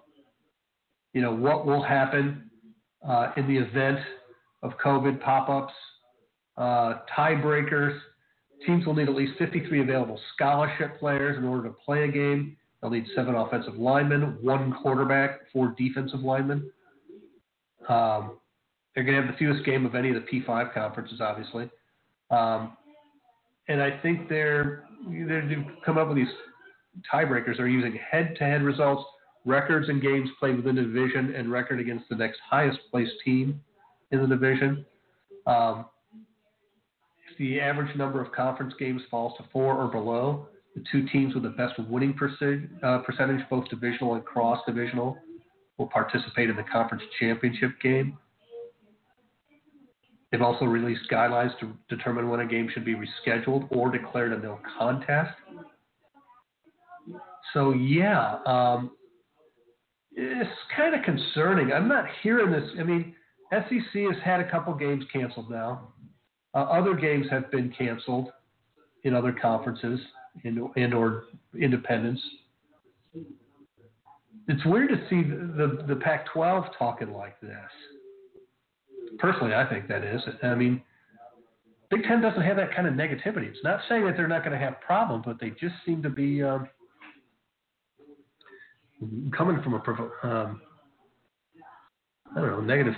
Speaker 1: what will happen in the event of COVID pop-ups, tiebreakers. Teams will need at least 53 available scholarship players in order to play a game. They'll need 7 offensive linemen, 1 quarterback, 4 defensive linemen. They're going to have the fewest game of any of the P5 conferences, obviously. And I think they've come up with these tiebreakers. They're using head-to-head results, records in games played within the division, and record against the next highest-placed team in the division. If the average number of conference games falls to 4 or below, the 2 teams with the best winning percentage, both divisional and cross-divisional, will participate in the conference championship game. They've also released guidelines to determine when a game should be rescheduled or declared a no contest. So, yeah, it's kind of concerning. I'm not hearing this. I mean, SEC has had a couple games canceled now. Other games have been canceled in other conferences and or independents. It's weird to see the Pac-12 talking like this. Personally, I think that is. I mean, Big Ten doesn't have that kind of negativity. It's not saying that they're not going to have problems, but they just seem to be coming from negative.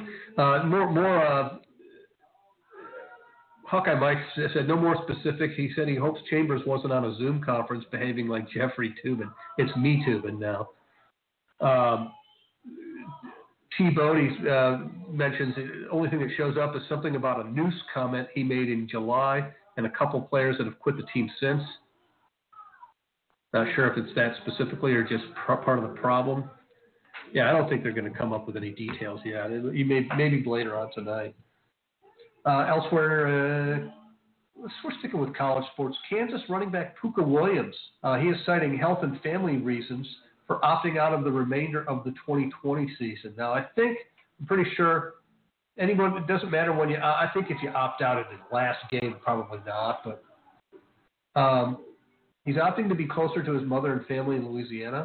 Speaker 1: Hawkeye Mike said no more specifics. He said he hopes Chambers wasn't on a Zoom conference behaving like Jeffrey Toobin. It's me Toobin now. T. Bodie mentions the only thing that shows up is something about a noose comment he made in July and a couple players that have quit the team since. Not sure if it's that specifically or just part of the problem. Yeah, I don't think they're going to come up with any details yet. Maybe later on tonight. Elsewhere, we're sticking with college sports. Kansas running back Pooka Williams. He is citing health and family reasons for opting out of the remainder of the 2020 season. Now, I'm pretty sure it doesn't matter when I think if you opt out of the last game, probably not, but he's opting to be closer to his mother and family in Louisiana.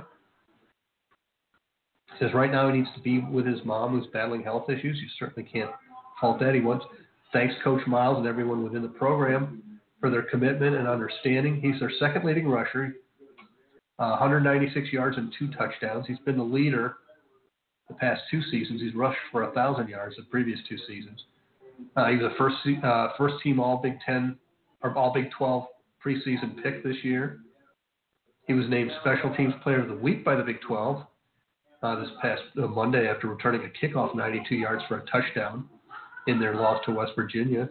Speaker 1: He says right now he needs to be with his mom who's battling health issues. You certainly can't fault that. He thanks Coach Miles and everyone within the program for their commitment and understanding. He's their second leading rusher. 196 yards and 2 touchdowns. He's been the leader the past 2 seasons. He's rushed for 1,000 yards the previous 2 seasons. He was a first team All Big 10 or All Big 12 preseason pick this year. He was named Special Teams Player of the Week by the Big 12 this past Monday after returning a kickoff 92 yards for a touchdown in their loss to West Virginia.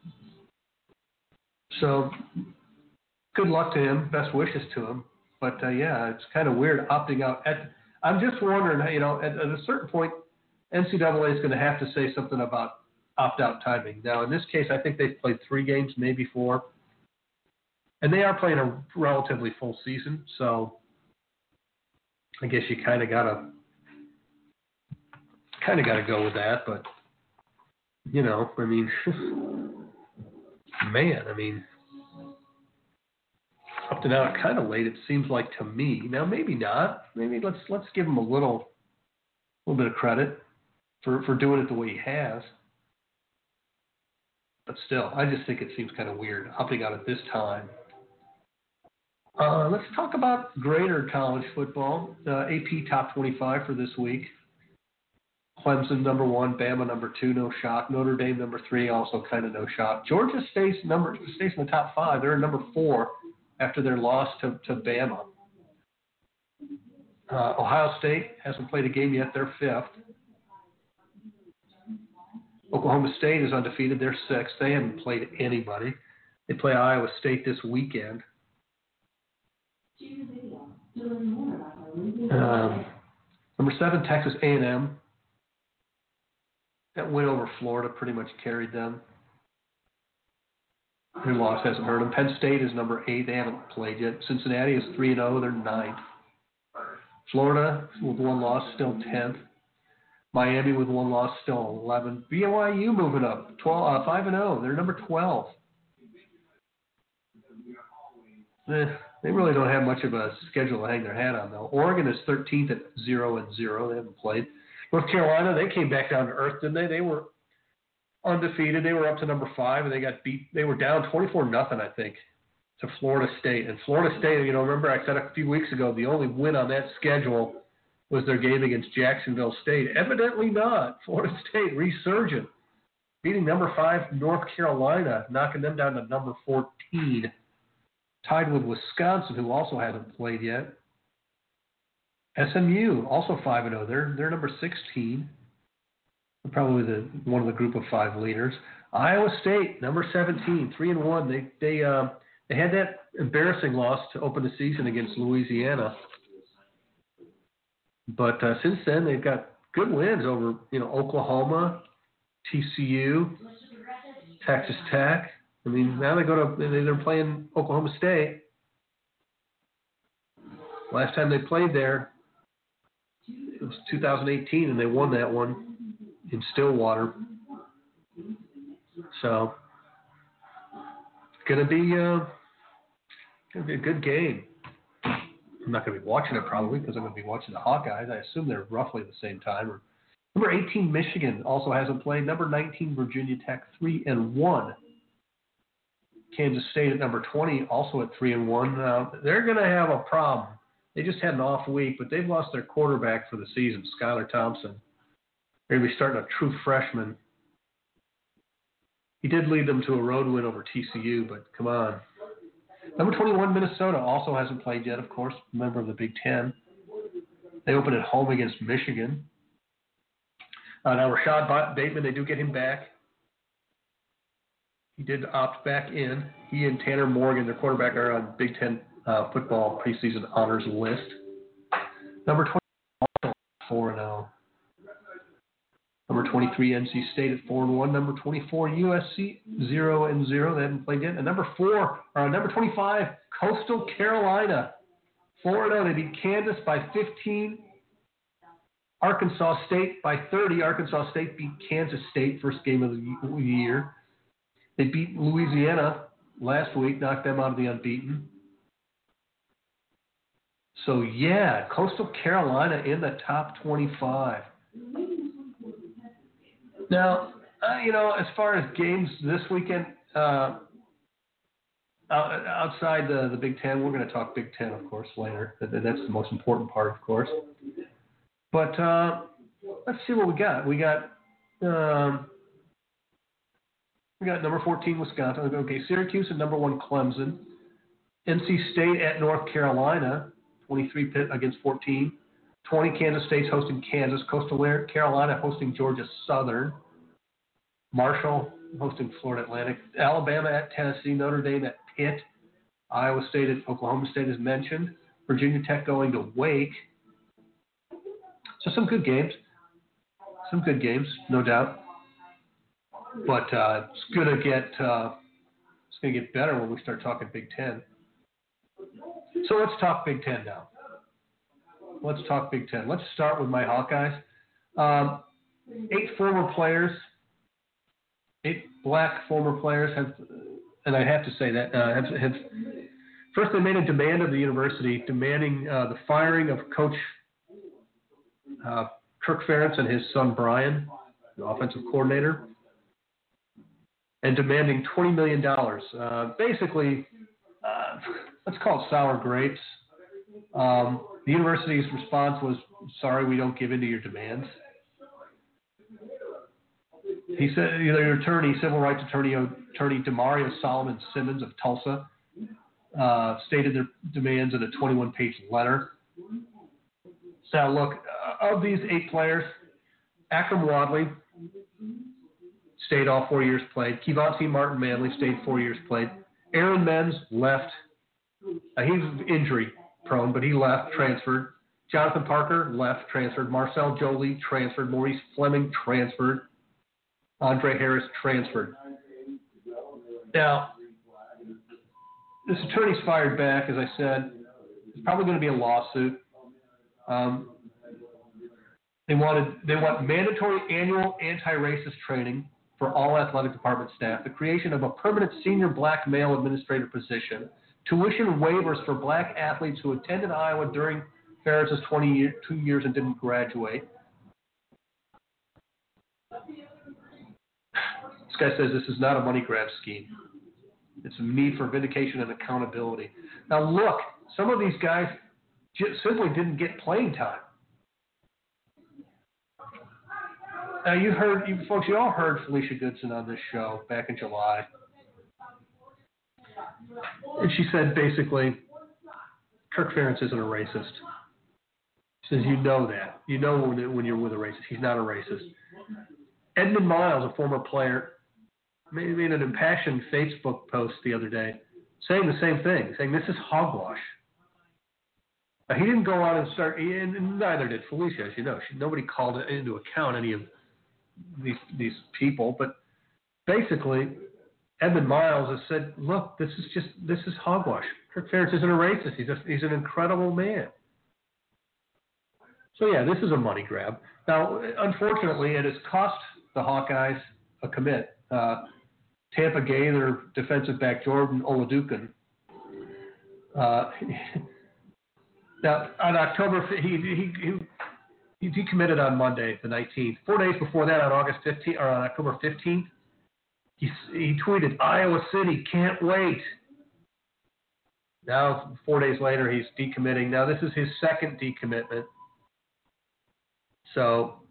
Speaker 1: So good luck to him. Best wishes to him. But, yeah, it's kind of weird opting out. I'm just wondering, at a certain point, NCAA is going to have to say something about opt-out timing. Now, in this case, I think they've played 3 games, maybe 4. And they are playing a relatively full season, so I guess you kind of got to go with that. But, opting out kind of late, it seems like to me. Now, maybe not. Maybe let's give him a little bit of credit for doing it the way he has. But still, I just think it seems kind of weird opting out at this time. Let's talk about greater college football. AP Top 25 for this week. Clemson number 1, Bama number 2, no shock. Notre Dame number 3, also kind of no shock. Georgia stays in the top 5. They're in number 4 after their loss to Bama. Ohio State hasn't played a game yet. They're 5th. Oklahoma State is undefeated. They're 6th. They haven't played anybody. They play Iowa State this weekend. Number 7, Texas A&M. That win over Florida pretty much carried them. Their loss hasn't hurt them. Penn State is number 8. They haven't played yet. Cincinnati is 3-0. They're 9th. Florida with 1 loss, still 10th. Miami with 1 loss, still 11th. BYU moving up, 5-0. They're number 12. They really don't have much of a schedule to hang their hat on, though. Oregon is 13th at 0-0. They haven't played. North Carolina, they came back down to earth, didn't they? They were undefeated. They were up to number 5, and they got beat. They were down 24-0, I think, to Florida State. And Florida State, remember I said a few weeks ago, the only win on that schedule was their game against Jacksonville State. Evidently not. Florida State resurgent, beating number 5 North Carolina, knocking them down to number 14. Tied with Wisconsin, who also hasn't played yet. SMU, also 5-0. They're number 16. They're probably one of the group of 5 leaders. Iowa State, number 17, 3-1. They had that embarrassing loss to open the season against Louisiana. But since then, they've got good wins over, Oklahoma, TCU, Texas Tech. Now they're playing Oklahoma State. Last time they played there, it was 2018, and they won that one in Stillwater. So it's going to be a good game. I'm not going to be watching it probably because I'm going to be watching the Hawkeyes. I assume they're roughly the same time. Number 18, Michigan also hasn't played. Number 19, Virginia Tech, 3-1. Kansas State at number 20, also at 3-1. They're going to have a problem. They just had an off week, but they've lost their quarterback for the season, Skylar Thompson. They're going to be starting a true freshman. He did lead them to a road win over TCU, but come on. Number 21, Minnesota, also hasn't played yet, of course, member of the Big Ten. They open at home against Michigan. Now, Rashad Bateman, they do get him back. He did opt back in. He and Tanner Morgan, their quarterback, are on Big Ten football preseason honors list. Number 20, 4-0. Number 23, NC State at 4-1. Number 24, USC, 0-0. They haven't played yet. And number 25, Coastal Carolina, 4-0. They beat Kansas by 15. Arkansas State by 30. Arkansas State beat Kansas State, first game of the year. They beat Louisiana last week, knocked them out of the unbeaten. So, yeah, Coastal Carolina in the top 25. Now, as far as games this weekend, outside the Big Ten, we're going to talk Big Ten, of course, later. That's the most important part, of course. But let's see what we got. We got number 14, Wisconsin. Okay, Syracuse at number 1, Clemson. NC State at North Carolina, 23 Pitt against 14. 20, Kansas State's hosting Kansas. Coastal Carolina hosting Georgia Southern. Marshall hosting Florida Atlantic. Alabama at Tennessee. Notre Dame at Pitt. Iowa State at Oklahoma State, as mentioned. Virginia Tech going to Wake. So some good games. No doubt. But it's going to get better when we start talking Big Ten. So let's talk Big Ten now. Let's start with my Hawkeyes. 8 former players, 8 black former players have, and I have to say that, have first they made a demand of the university demanding the firing of Coach Kirk Ferentz and his son Brian, the offensive coordinator, and demanding $20 million. Basically, let's call it sour grapes. The university's response was, sorry, we don't give in to your demands. He said, your attorney, civil rights attorney Demario Solomon Simmons of Tulsa, stated their demands in a 21-page letter. Now, look, of these 8 players, Akram Wadley stayed all 4 years played. Kevonte Martin Manley stayed 4 years played. Aaron Menz left. He's injury prone, but he left, transferred. Jonathan Parker left, transferred. Marcel Jolie transferred. Maurice Fleming transferred. Andre Harris transferred. Now, this attorney's fired back, as I said. It's probably going to be a lawsuit. They want mandatory annual anti-racist training for all athletic department staff, the creation of a permanent senior black male administrator position, tuition waivers for black athletes who attended Iowa during Ferris' 22 years and didn't graduate. This guy says this is not a money grab scheme. It's a need for vindication and accountability. Now look, some of these guys simply didn't get playing time. Now you all heard Felicia Goodson on this show back in July. And she said basically, Kirk Ferentz isn't a racist. She says, you know that. You know when you're with a racist. He's not a racist. Edmund Miles, a former player, made an impassioned Facebook post the other day saying the same thing, saying this is hogwash. Now, he didn't go out and start, and neither did Felicia, as you know. Nobody called it into account any of these people, but basically, Edmund Miles has said, look, this is hogwash. Kirk Ferentz isn't a racist. He's an incredible man. So yeah, this is a money grab. Now, unfortunately, it has cost the Hawkeyes a commit. Tampa gave their defensive back Jordan Oladukan. Now, on October, he decommitted on Monday, the 19th. 4 days before that, on October 15th, he tweeted, "Iowa City, can't wait." Now, 4 days later, he's decommitting. Now, this is his second decommitment. So,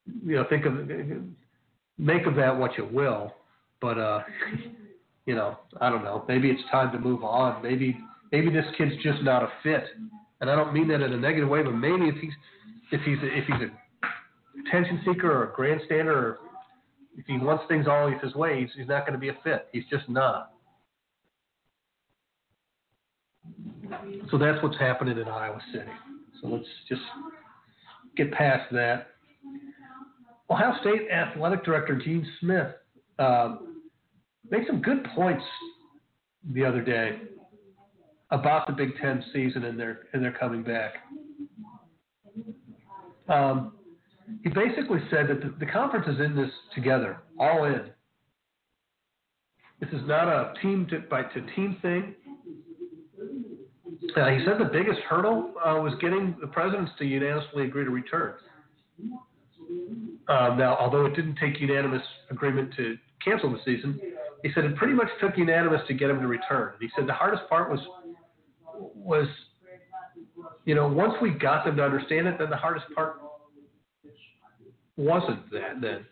Speaker 1: make of that what you will. But, I don't know. Maybe it's time to move on. Maybe this kid's just not a fit. And I don't mean that in a negative way, but maybe if he's a attention seeker or a grandstander, or if he wants things all his way, he's not going to be a fit. He's just not. So that's what's happening in Iowa City. So let's just get past that. Ohio State Athletic Director Gene Smith made some good points the other day about the Big Ten season and their coming back. He basically said that the conference is in this together, all in. This is not a team-to-team thing. He said the biggest hurdle was getting the presidents to unanimously agree to return. Now, although it didn't take unanimous agreement to cancel the season, he said it pretty much took unanimous to get them to return. He said the hardest part was once we got them to understand it, then the hardest part wasn't that then.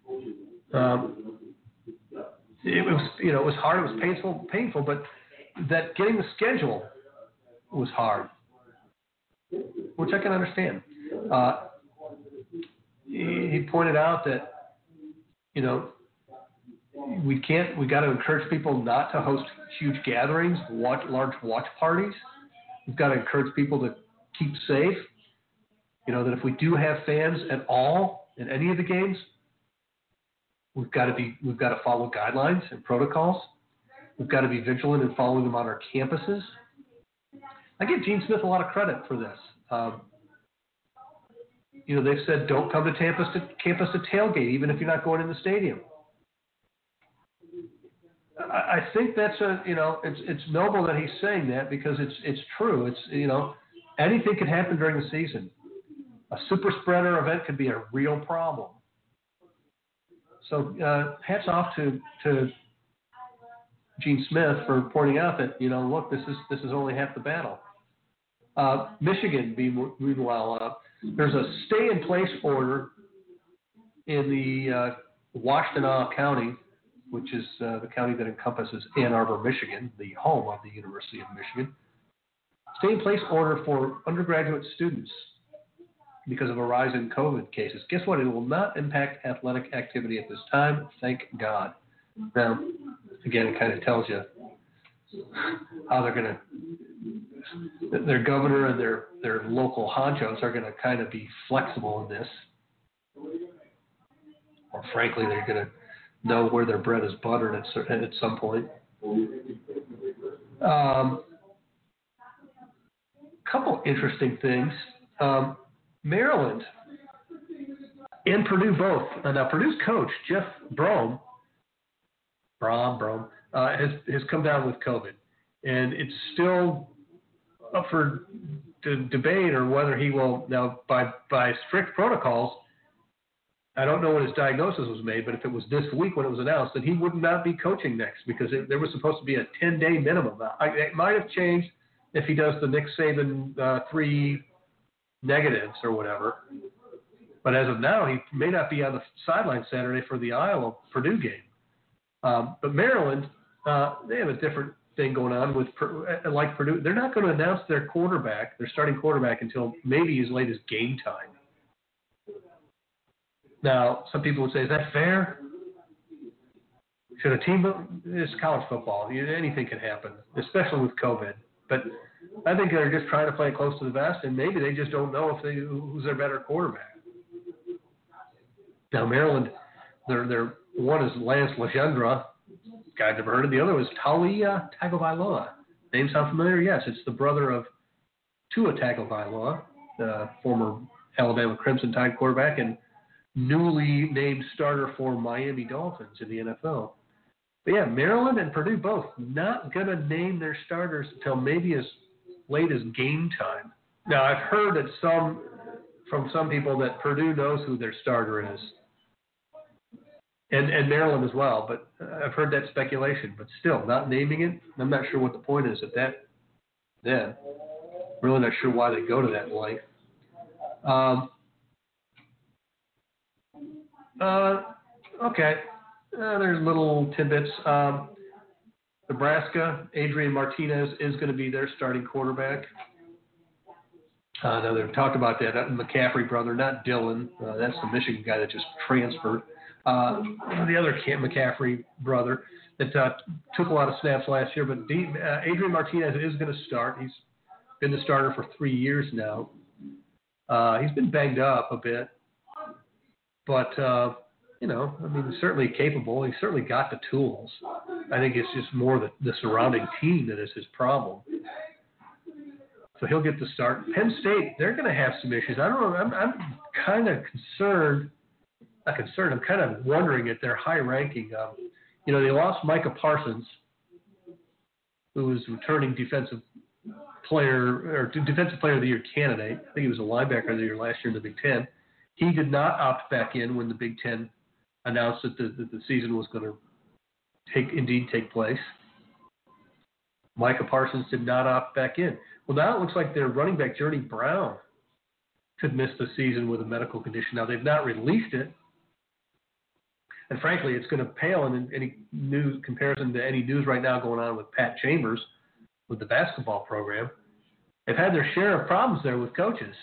Speaker 1: It was hard, it was painful, but that getting the schedule was hard, which I can understand. He pointed out that, we got to encourage people not to host huge gatherings, large watch parties. We've got to encourage people to keep safe. That if we do have fans at all in any of the games, we've got to follow guidelines and protocols. We've got to be vigilant in following them on our campuses. I give Gene Smith a lot of credit for this. They've said don't come to campus to tailgate, even if you're not going in the stadium. I think that's it's noble that he's saying that because it's true. It's anything could happen during the season. A super spreader event could be a real problem. So hats off to Gene Smith for pointing out that look, this is only half the battle. Michigan, meanwhile, there's a stay-in-place order in the Washtenaw County, which is the county that encompasses Ann Arbor, Michigan, the home of the University of Michigan, stay-in-place order for undergraduate students because of a rise in COVID cases. Guess what? It will not impact athletic activity at this time. Thank God. Now, again, it kind of tells you how they're going to, their governor and their local honchos are going to kind of be flexible in this. Or frankly, they're going to know where their bread is buttered at some point. Couple interesting things. Maryland and Purdue both. Now, Purdue's coach, Jeff Brom, has come down with COVID. And it's still up for debate or whether he will, now by strict protocols, I don't know when his diagnosis was made, but if it was this week when it was announced, then he would not be coaching next because there was supposed to be a 10-day minimum. Now, it might have changed if he does the Nick Saban 3 negatives or whatever. But as of now, he may not be on the sideline Saturday for the Iowa-Purdue game. But Maryland, they have a different thing going on with like Purdue. They're not going to announce their starting quarterback, until maybe as late as game time. Now, some people would say, is that fair? Should a team – it's college football. Anything can happen, especially with COVID. But I think they're just trying to play close to the vest, and maybe they just don't know who's their better quarterback. Now, Maryland, their one is Lance Legendre. Guy I've never heard of. The other was Taulia Tagovailoa. Name sound familiar? Yes, it's the brother of Tua Tagovailoa, the former Alabama Crimson Tide quarterback and newly named starter for Miami Dolphins in the NFL. But yeah, Maryland and Purdue both not going to name their starters until maybe as late as game time. Now, I've heard from some people that Purdue knows who their starter is. And Maryland as well, but I've heard that speculation. But still, not naming it, I'm not sure what the point is at that then. Really not sure why they go to that length. Okay. There's little tidbits. Nebraska, Adrian Martinez is going to be their starting quarterback. Now, they've talked about that. McCaffrey brother, not Dylan. That's the Michigan guy that just transferred. The other McCaffrey brother that took a lot of snaps last year. But Adrian Martinez is going to start. He's been the starter for 3 years now. He's been banged up a bit. But, certainly capable. He's certainly got the tools. I think it's just more the surrounding team that is his problem. So he'll get the start. Penn State, they're going to have some issues. I don't know. I'm kind of concerned. Not concerned. I'm kind of wondering at their high ranking. They lost Micah Parsons, who was returning defensive player of the year candidate. I think he was a linebacker of the year last year in the Big Ten. He did not opt back in when the Big Ten announced that the season was going to take place. Micah Parsons did not opt back in. Well, now it looks like their running back, Journey Brown, could miss the season with a medical condition. Now, they've not released it. And frankly, it's going to pale in any news comparison to any news right now going on with Pat Chambers with the basketball program. They've had their share of problems there with coaches.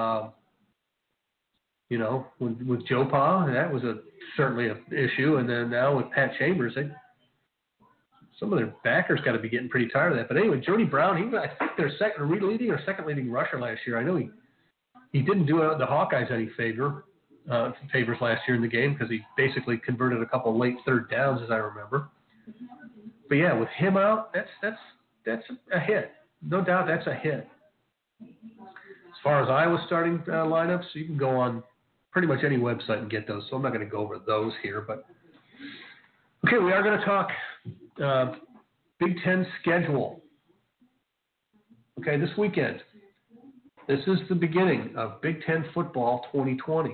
Speaker 1: With Joe Pa, that was certainly an issue. And then now with Pat Chambers, some of their backers got to be getting pretty tired of that. But anyway, Journey Brown, I think their second leading rusher last year. I know he didn't do the Hawkeyes any favors last year in the game because he basically converted a couple late third downs, as I remember. But yeah, with him out, that's a hit. No doubt, that's a hit. As far as Iowa starting lineups, you can go on pretty much any website and get those. So I'm not going to go over those here, but okay, we are going to talk Big Ten schedule. Okay, this weekend. This is the beginning of Big Ten football 2020.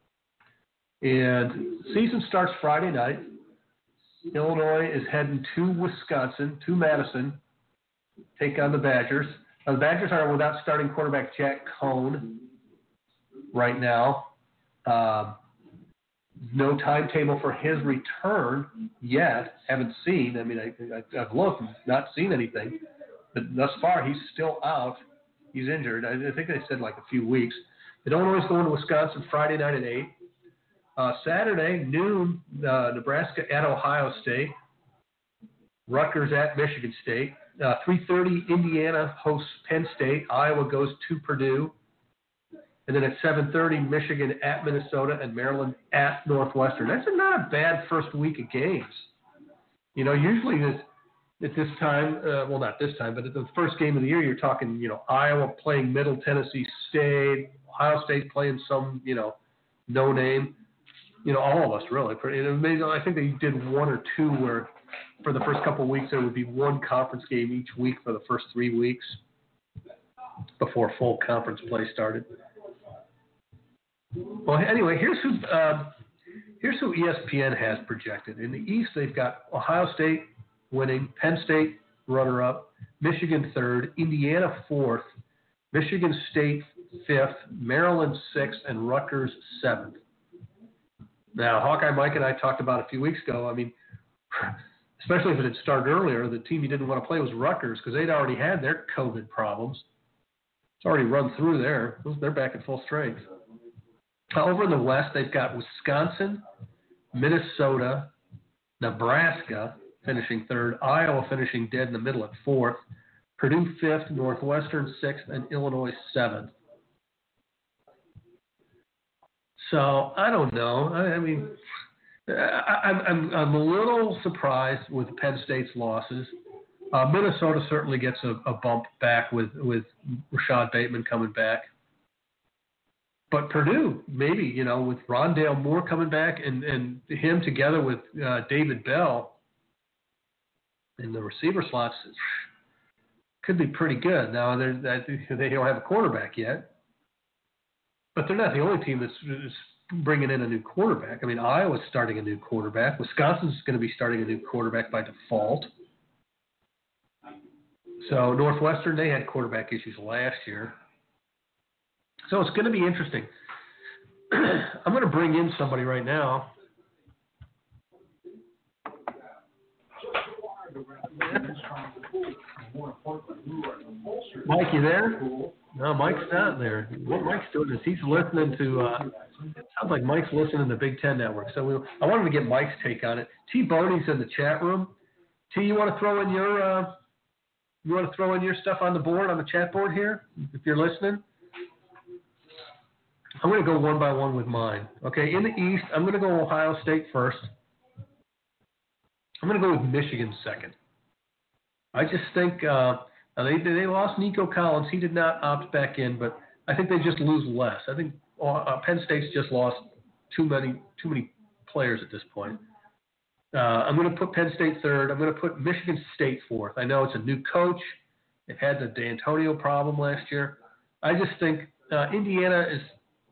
Speaker 1: And season starts Friday night. Illinois is heading to Wisconsin, to Madison, take on the Badgers. Now, the Badgers are without starting quarterback Jack Cohn right now. No timetable for his return yet. Haven't seen. I mean, I've looked, not seen anything. But thus far, he's still out. He's injured. I think they said like a few weeks. They don't always go into Wisconsin Friday night at 8. Saturday, noon, Nebraska at Ohio State. Rutgers at Michigan State. 3:30, Indiana hosts Penn State. Iowa goes to Purdue. And then at 7:30, Michigan at Minnesota and Maryland at Northwestern. That's not a bad first week of games. You know, usually at this time, well, not this time, but at the first game of the year, you're talking, you know, Iowa playing Middle Tennessee State, Ohio State playing some, you know, no name. You know, all of us really. I think they did one or two where for the first couple of weeks there would be one conference game each week for the first 3 weeks before full conference play started. Well, anyway, here's who ESPN has projected. In the East, they've got Ohio State winning, Penn State runner-up, Michigan third, Indiana fourth, Michigan State fifth, Maryland sixth, and Rutgers seventh. Now, Hawkeye Mike and I talked about a few weeks ago. I mean, especially if it had started earlier, the team you didn't want to play was Rutgers because they'd already had their COVID problems. It's already run through there. They're back at full strength. Over in the West, they've got Wisconsin, Minnesota, Nebraska finishing third, Iowa finishing dead in the middle at fourth, Purdue fifth, Northwestern sixth, and Illinois seventh. So I don't know. I mean, I'm a little surprised with Penn State's losses. Minnesota certainly gets a bump back with Rashad Bateman coming back. But Purdue, maybe, you know, with Rondale Moore coming back and him together with David Bell in the receiver slots could be pretty good. Now, they don't have a quarterback yet, but they're not the only team that's bringing in a new quarterback. I mean, Iowa's starting a new quarterback. Wisconsin's going to be starting a new quarterback by default. So Northwestern, they had quarterback issues last year. So it's going to be interesting. I'm going to bring in somebody right now. Mike, you there? No, Mike's not there. What Mike's doing is he's listening to, it sounds like Mike's listening to Big Ten Network. So I wanted to get Mike's take on it. T. Boney's in the chat room. T, you want to throw in your stuff on the board, on the chat board here, if you're listening? I'm going to go one by one with mine. Okay, in the East, I'm going to go Ohio State first. I'm going to go with Michigan second. I just think they lost Nico Collins. He did not opt back in, but I think they just lose less. I think Penn State's just lost too many players at this point. I'm going to put Penn State third. I'm going to put Michigan State fourth. I know it's a new coach. They've had the D'Antonio problem last year. I just think Indiana is,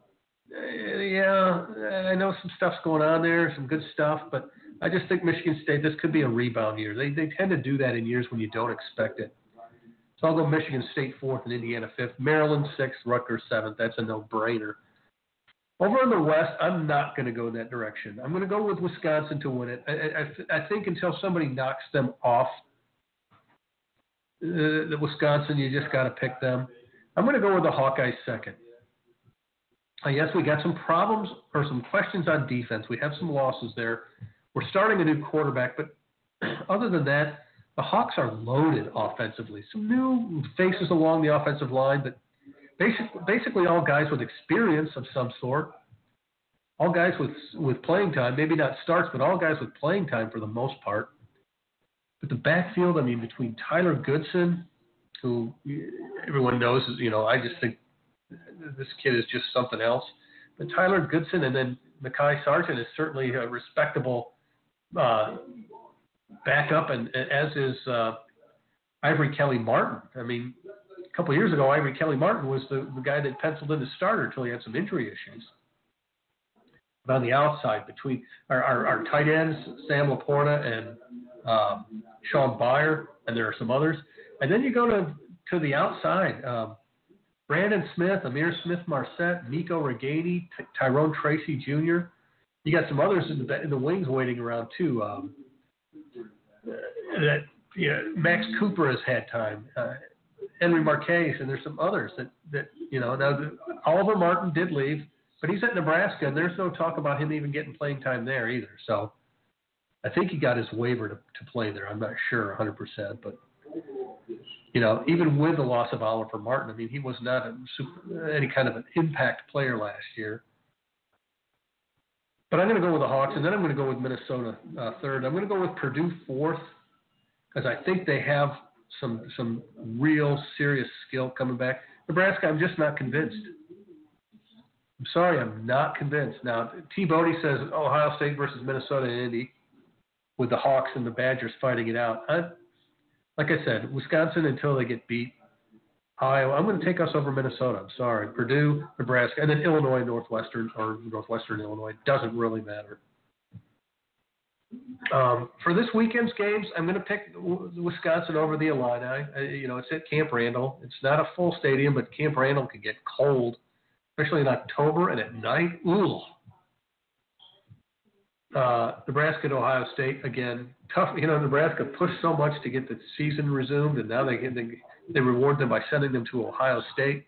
Speaker 1: I know some stuff's going on there, some good stuff, but I just think Michigan State, this could be a rebound year. They tend to do that in years when you don't expect it. So I'll go Michigan State fourth and Indiana fifth, Maryland sixth, Rutgers seventh. That's a no-brainer. Over in the West, I'm not going to go in that direction. I'm going to go with Wisconsin to win it. I think until somebody knocks them off, the Wisconsin, you just got to pick them. I'm going to go with the Hawkeyes second. Yes, we got some problems or some questions on defense. We have some losses there. We're starting a new quarterback, but other than that, the Hawks are loaded offensively. Some new faces along the offensive line, but basically all guys with experience of some sort. All guys with playing time, maybe not starts, but all guys with playing time for the most part. But the backfield, I mean, between Tyler Goodson, who everyone knows, I just think this kid is just something else. But Tyler Goodson and then Mekhi Sargent is certainly a respectable backup, and as is Ivory Kelly Martin. I mean, a couple of years ago, Ivory Kelly Martin was the guy that penciled in the starter until he had some injury issues. But on the outside, between our tight ends, Sam Laporta and Sean Byer, and there are some others. And then you go to the outside, Brandon Smith, Amir Smith-Marset, Nico Reganey, Tyrone Tracy Jr. You got some others in the wings waiting around too. Max Cooper has had time. Henry Marquez, and there's some others that now Oliver Martin did leave, but he's at Nebraska, and there's no talk about him even getting playing time there either. So I think he got his waiver to play there. I'm not sure 100%, but even with the loss of Oliver Martin, I mean, he was not any kind of an impact player last year. But I'm going to go with the Hawks, and then I'm going to go with Minnesota third. I'm going to go with Purdue fourth because I think they have some real serious skill coming back. Nebraska, I'm just not convinced. I'm sorry, I'm not convinced. Now, T. Bodie says Ohio State versus Minnesota and Indy with the Hawks and the Badgers fighting it out. Like I said, Wisconsin until they get beat. Iowa, I'm going to take us over Minnesota. I'm sorry. Purdue, Nebraska, and then Illinois, Northwestern Illinois. Doesn't really matter. For this weekend's games, I'm going to pick Wisconsin over the Illini. It's at Camp Randall. It's not a full stadium, but Camp Randall can get cold, especially in October and at night. Ooh. Nebraska to Ohio State, again, tough. Nebraska pushed so much to get the season resumed, and now they reward them by sending them to Ohio State.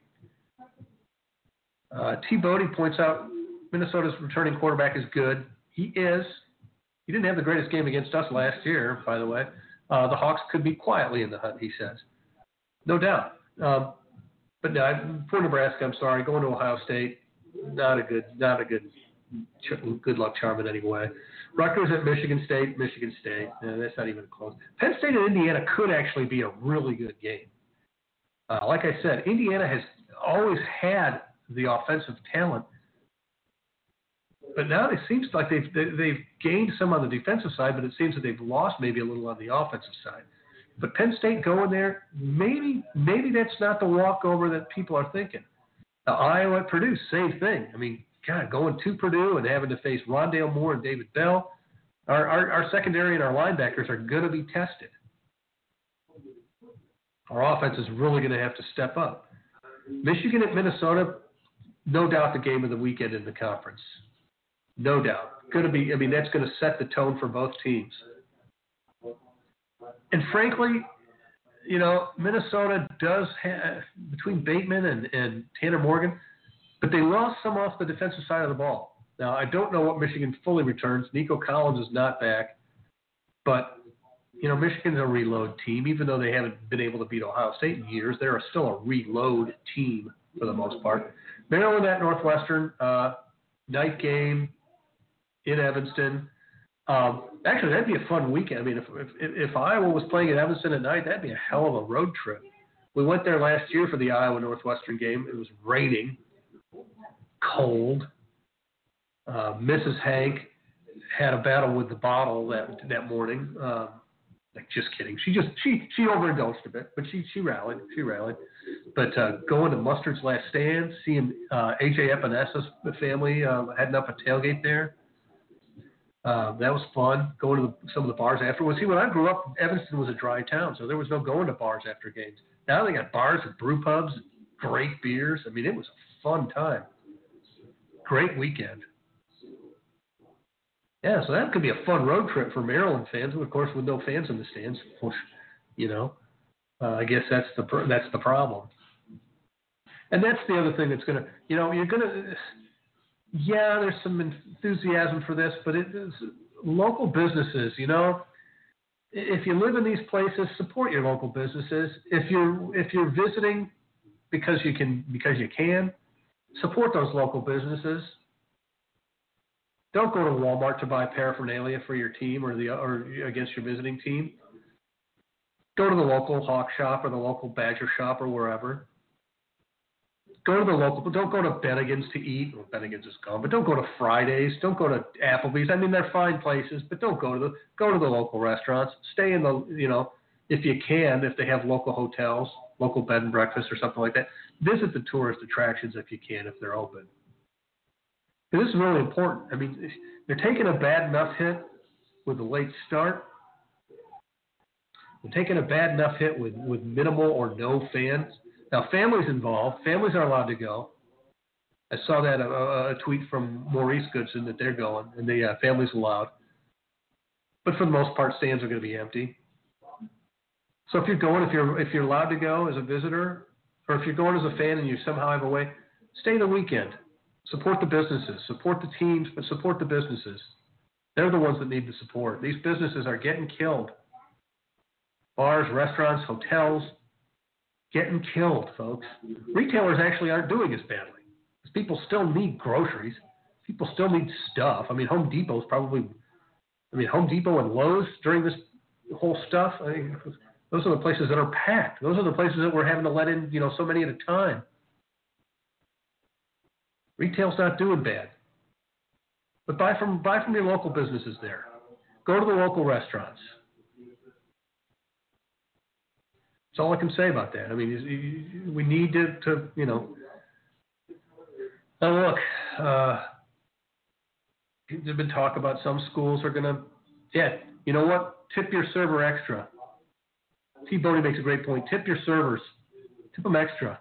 Speaker 1: T. Bodie points out Minnesota's returning quarterback is good. He is. He didn't have the greatest game against us last year, by the way. The Hawks could be quietly in the hunt, he says. No doubt. But no, for Nebraska, I'm sorry, going to Ohio State, not a good luck charm in any way. Rutgers at Michigan State. That's not even close. Penn State and Indiana could actually be a really good game. Like I said, Indiana has always had the offensive talent, but now it seems like they've gained some on the defensive side, but it seems that they've lost maybe a little on the offensive side. But Penn State going there, maybe that's not the walkover that people are thinking. Now, Iowa at Purdue, same thing. I mean, God, going to Purdue and having to face Rondale Moore and David Bell, our secondary and our linebackers are going to be tested. Our offense is really going to have to step up. Michigan at Minnesota, no doubt the game of the weekend in the conference. No doubt. That's going to set the tone for both teams. And frankly, Minnesota does have, between Bateman and Tanner Morgan, but they lost some off the defensive side of the ball. Now, I don't know what Michigan fully returns. Nico Collins is not back. But, Michigan's a reload team. Even though they haven't been able to beat Ohio State in years, they're still a reload team for the most part. Maryland at Northwestern, night game in Evanston. Actually, that'd be a fun weekend. I mean, if Iowa was playing at Evanston at night, that'd be a hell of a road trip. We went there last year for the Iowa-Northwestern game. It was raining, cold. Mrs. Hank had a battle with the bottle that morning. Just kidding. She overindulged a bit, but she rallied. But going to Mustard's Last Stand, seeing A.J. Epenesa's family heading up a tailgate there, that was fun. Going to some of the bars afterwards. See, when I grew up, Evanston was a dry town, so there was no going to bars after games. Now they got bars and brew pubs, great beers. I mean, it was a fun time. Great weekend. Yeah, so that could be a fun road trip for Maryland fans, of course, with no fans in the stands. I guess that's the problem. And that's the other thing that's going to, there's some enthusiasm for this, but it is local businesses, if you live in these places, support your local businesses. If you're visiting because you can, support those local businesses. Don't go to Walmart to buy paraphernalia for your team or against your visiting team. Go to the local Hawk shop or the local Badger shop or wherever. Go to the local, but don't go to Bennigan's to eat. Well, Bennigan's is gone, but don't go to Fridays. Don't go to Applebee's. I mean, they're fine places, but don't go to the local restaurants. Stay in the, if you can, if they have local hotels, local bed and breakfast or something like that. Visit the tourist attractions if you can, if they're open. And this is really important. I mean, they're taking a bad enough hit with the late start. They're taking a bad enough hit with minimal or no fans. Now, families involved. Families are allowed to go. I saw that a tweet from Maurice Goodson that they're going, and the families allowed. But for the most part, stands are going to be empty. So if you're going, if you're allowed to go as a visitor, or if you're going as a fan and you somehow have a way, stay the weekend. Support the businesses, support the teams, but support the businesses. They're the ones that need the support. These businesses are getting killed. Bars, restaurants, hotels, getting killed, folks. Retailers actually aren't doing as badly. Because people still need groceries. People still need stuff. I mean, Home Depot and Lowe's during this whole stuff, those are the places that are packed. Those are the places that we're having to let in, so many at a time. Retail's not doing bad. But buy from your local businesses there. Go to the local restaurants. That's all I can say about that. I mean, we need to Now look, there's been talk about some schools are going to, you know what? Tip your server extra. T. Bodie makes a great point. Tip your servers. Tip them extra.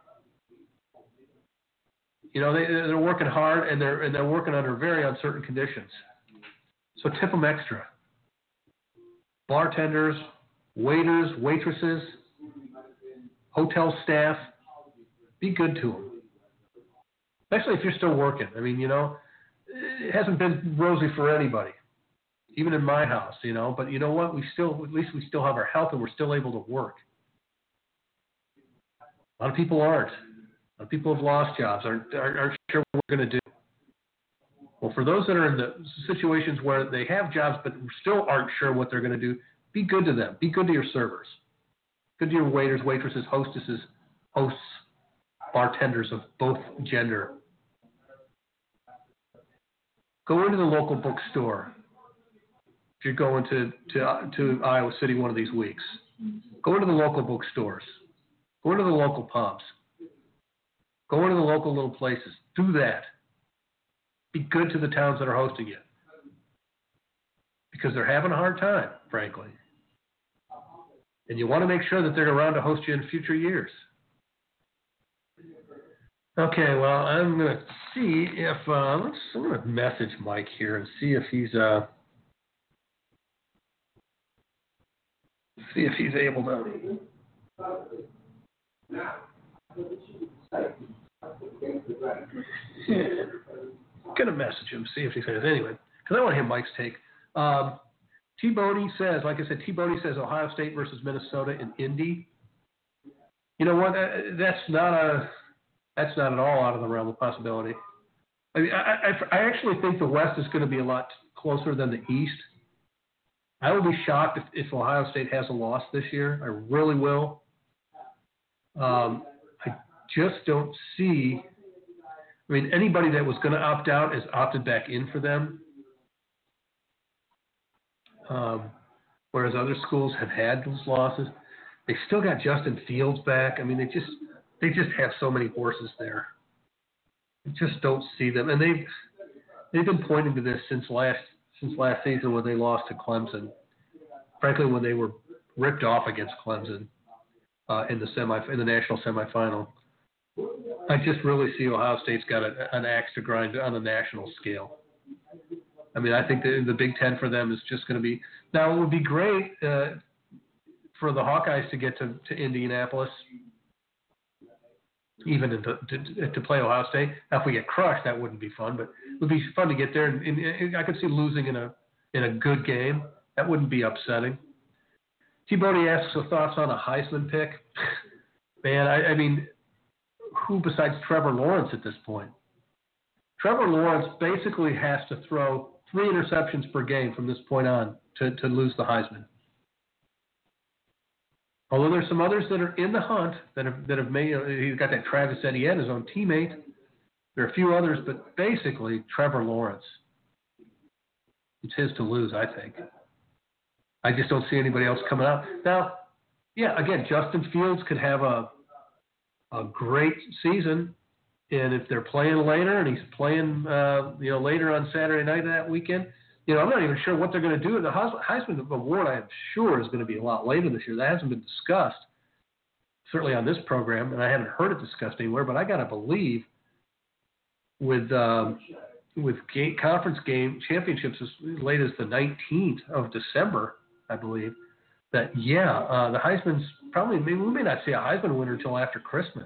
Speaker 1: They're working hard and they're working under very uncertain conditions. So tip them extra. Bartenders, waiters, waitresses, hotel staff, be good to them. Especially if you're still working. I mean, it hasn't been rosy for anybody, even in my house, But you know what? At least we still have our health and we're still able to work. A lot of people aren't. A lot of people have lost jobs, aren't sure what we're going to do. Well, for those that are in the situations where they have jobs but still aren't sure what they're going to do, be good to them. Be good to your servers. Good to your waiters, waitresses, hostesses, hosts, bartenders of both gender. Go into the local bookstore if you're going to Iowa City one of these weeks. Go into the local bookstores. Go into the local pubs. Go into the local little places. Do that. Be good to the towns that are hosting you. Because they're having a hard time, frankly. And you want to make sure that they're around to host you in future years. Okay, well, I'm going to see if I'm going to message Mike here and see if he's able to. Gonna message him, see if he says anyway, because I want to hear Mike's take. T. Bodie says, like I said, T. Bodie says Ohio State versus Minnesota in Indy. You know what? That's not at all out of the realm of possibility. I mean, I actually think the West is going to be a lot closer than the East. I will be shocked if Ohio State has a loss this year. I really will. I just don't see. I mean, anybody that was going to opt out has opted back in for them. Whereas other schools have had those losses. They still got Justin Fields back. I mean, they just have so many horses there. I just don't see them. And they've been pointing to this since last season when they lost to Clemson. Frankly, when they were ripped off against Clemson in the national semifinal. I just really see Ohio State's got an axe to grind on a national scale. I mean, I think the Big Ten for them is just going to be – now, it would be great for the Hawkeyes to get to Indianapolis, even to play Ohio State. Now, if we get crushed, that wouldn't be fun, but it would be fun to get there. And I could see losing in a good game. That wouldn't be upsetting. T. Bodie asks for thoughts on a Heisman pick. Man, I mean – who besides Trevor Lawrence at this point? Trevor Lawrence basically has to throw 3 interceptions per game from this point on to lose the Heisman. Although there's some others that are in the hunt that have made. He's got that Travis Etienne, his own teammate. There are a few others, but basically Trevor Lawrence. It's his to lose, I think. I just don't see anybody else coming out. Now, yeah, again, Justin Fields could have a great season, and if they're playing later and he's playing later on Saturday night of that weekend, I'm not even sure what they're going to do. The Heisman Award, I am sure, is going to be a lot later this year. That hasn't been discussed, certainly on this program, and I haven't heard it discussed anywhere, but I got to believe conference game championships as late as the 19th of December, I believe. That the Heisman's probably, maybe we may not see a Heisman winner until after Christmas.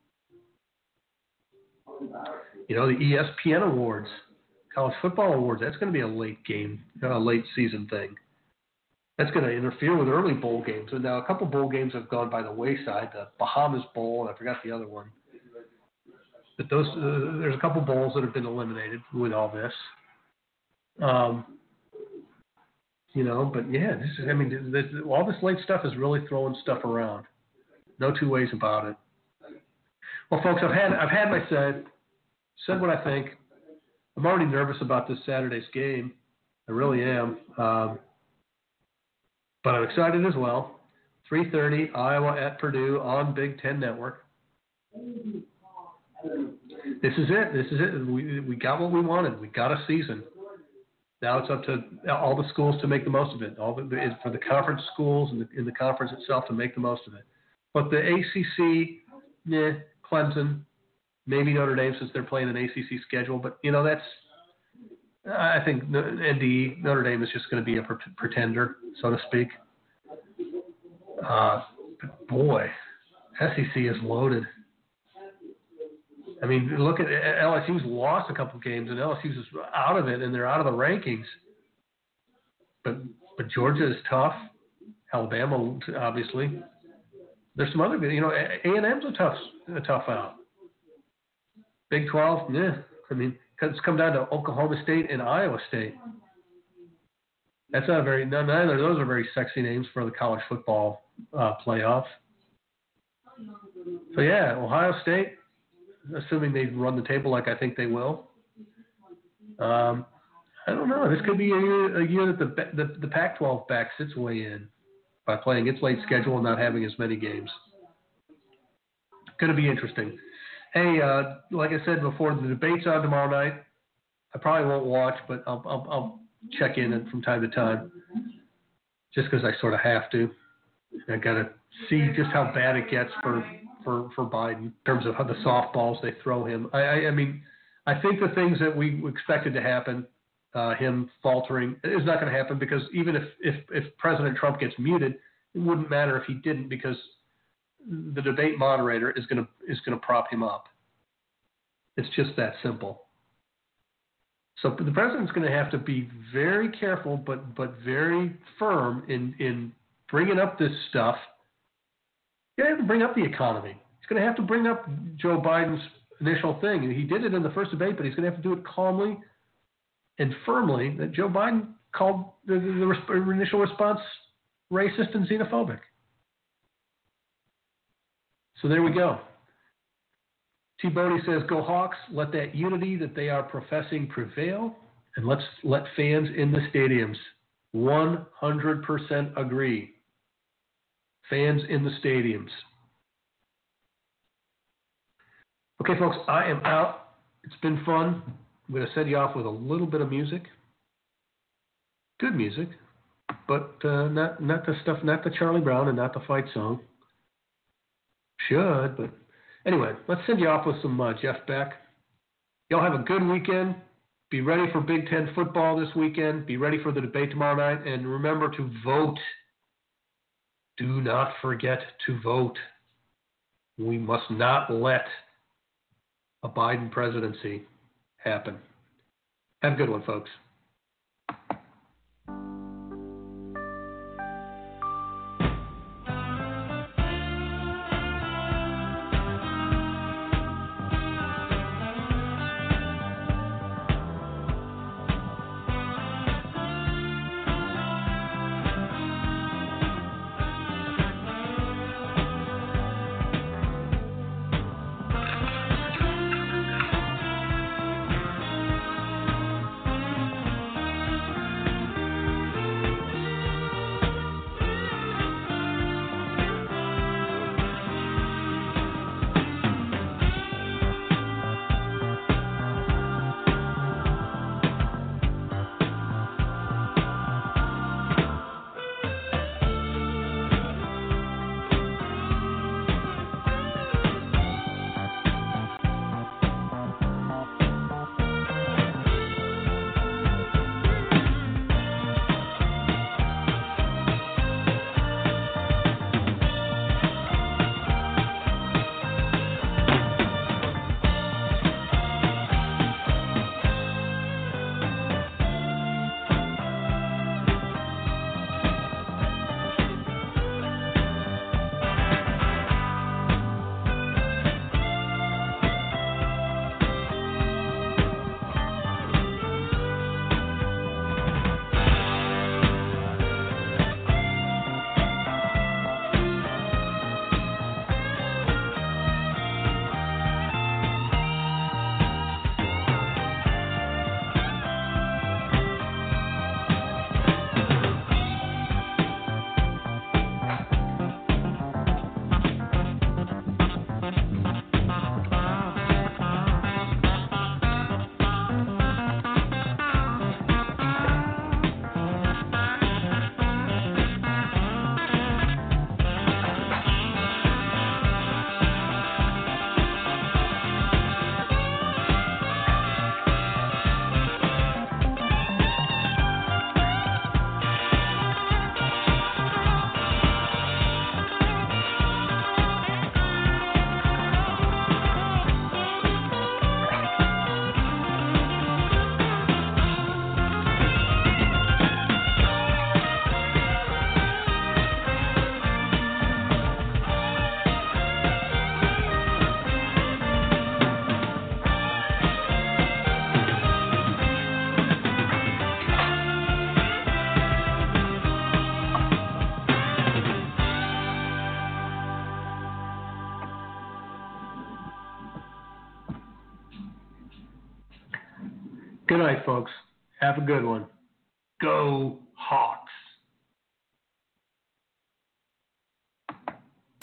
Speaker 1: The ESPN awards, college football awards, that's going to be a late season thing. That's going to interfere with early bowl games. And now a couple bowl games have gone by the wayside. The Bahamas Bowl, and I forgot the other one. But there's a couple bowls that have been eliminated with all this. But all this late stuff is really throwing stuff around. No two ways about it. Well, folks, I've had my say. Said what I think. I'm already nervous about this Saturday's game. I really am. But I'm excited as well. 3:30, Iowa at Purdue on Big Ten Network. This is it. We got what we wanted. We got a season. Now it's up to all the schools to make the most of it. For the conference schools and in the conference itself to make the most of it. But the ACC, Clemson, maybe Notre Dame since they're playing an ACC schedule. But I think NDE, Notre Dame is just going to be a pretender, so to speak. But boy, SEC is loaded. I mean, look at LSU's lost a couple games, and LSU's out of it, and they're out of the rankings. But Georgia is tough. Alabama, obviously. There's some other good. A&M's a tough out. Big 12, I mean, it's come down to Oklahoma State and Iowa State. That's not neither of those are very sexy names for the college football playoff. So Ohio State, assuming they run the table like I think they will. I don't know. This could be a year that the Pac-12 backs its way in by playing its late schedule and not having as many games. Going to be interesting. Hey, like I said before, the debate's on tomorrow night. I probably won't watch, but I'll check in from time to time, just because I sort of have to. I got to see just how bad it gets for Biden in terms of how the softballs they throw him. I mean, I think the things that we expected to happen, him faltering, is not going to happen because even if President Trump gets muted, it wouldn't matter if he didn't because the debate moderator is going to prop him up. It's just that simple. So the president's going to have to be very careful, but very firm in bringing up this stuff. He's going to have to bring up the economy. He's going to have to bring up Joe Biden's initial thing. And he did it in the first debate, but he's going to have to do it calmly and firmly that Joe Biden called the initial response racist and xenophobic. So there we go. T. Bodie says, go Hawks, let that unity that they are professing prevail, and let's let fans in the stadiums 100% agree. Fans in the stadiums. Okay, folks, I am out. It's been fun. I'm going to send you off with a little bit of music. Good music, but not the stuff, not the Charlie Brown and not the fight song. Should, but anyway, let's send you off with some Jeff Beck. Y'all have a good weekend. Be ready for Big Ten football this weekend. Be ready for the debate tomorrow night. And remember to vote. Do not forget to vote. We must not let a Biden presidency happen. Have a good one, folks. Good night, folks. Have a good one. Go Hawks.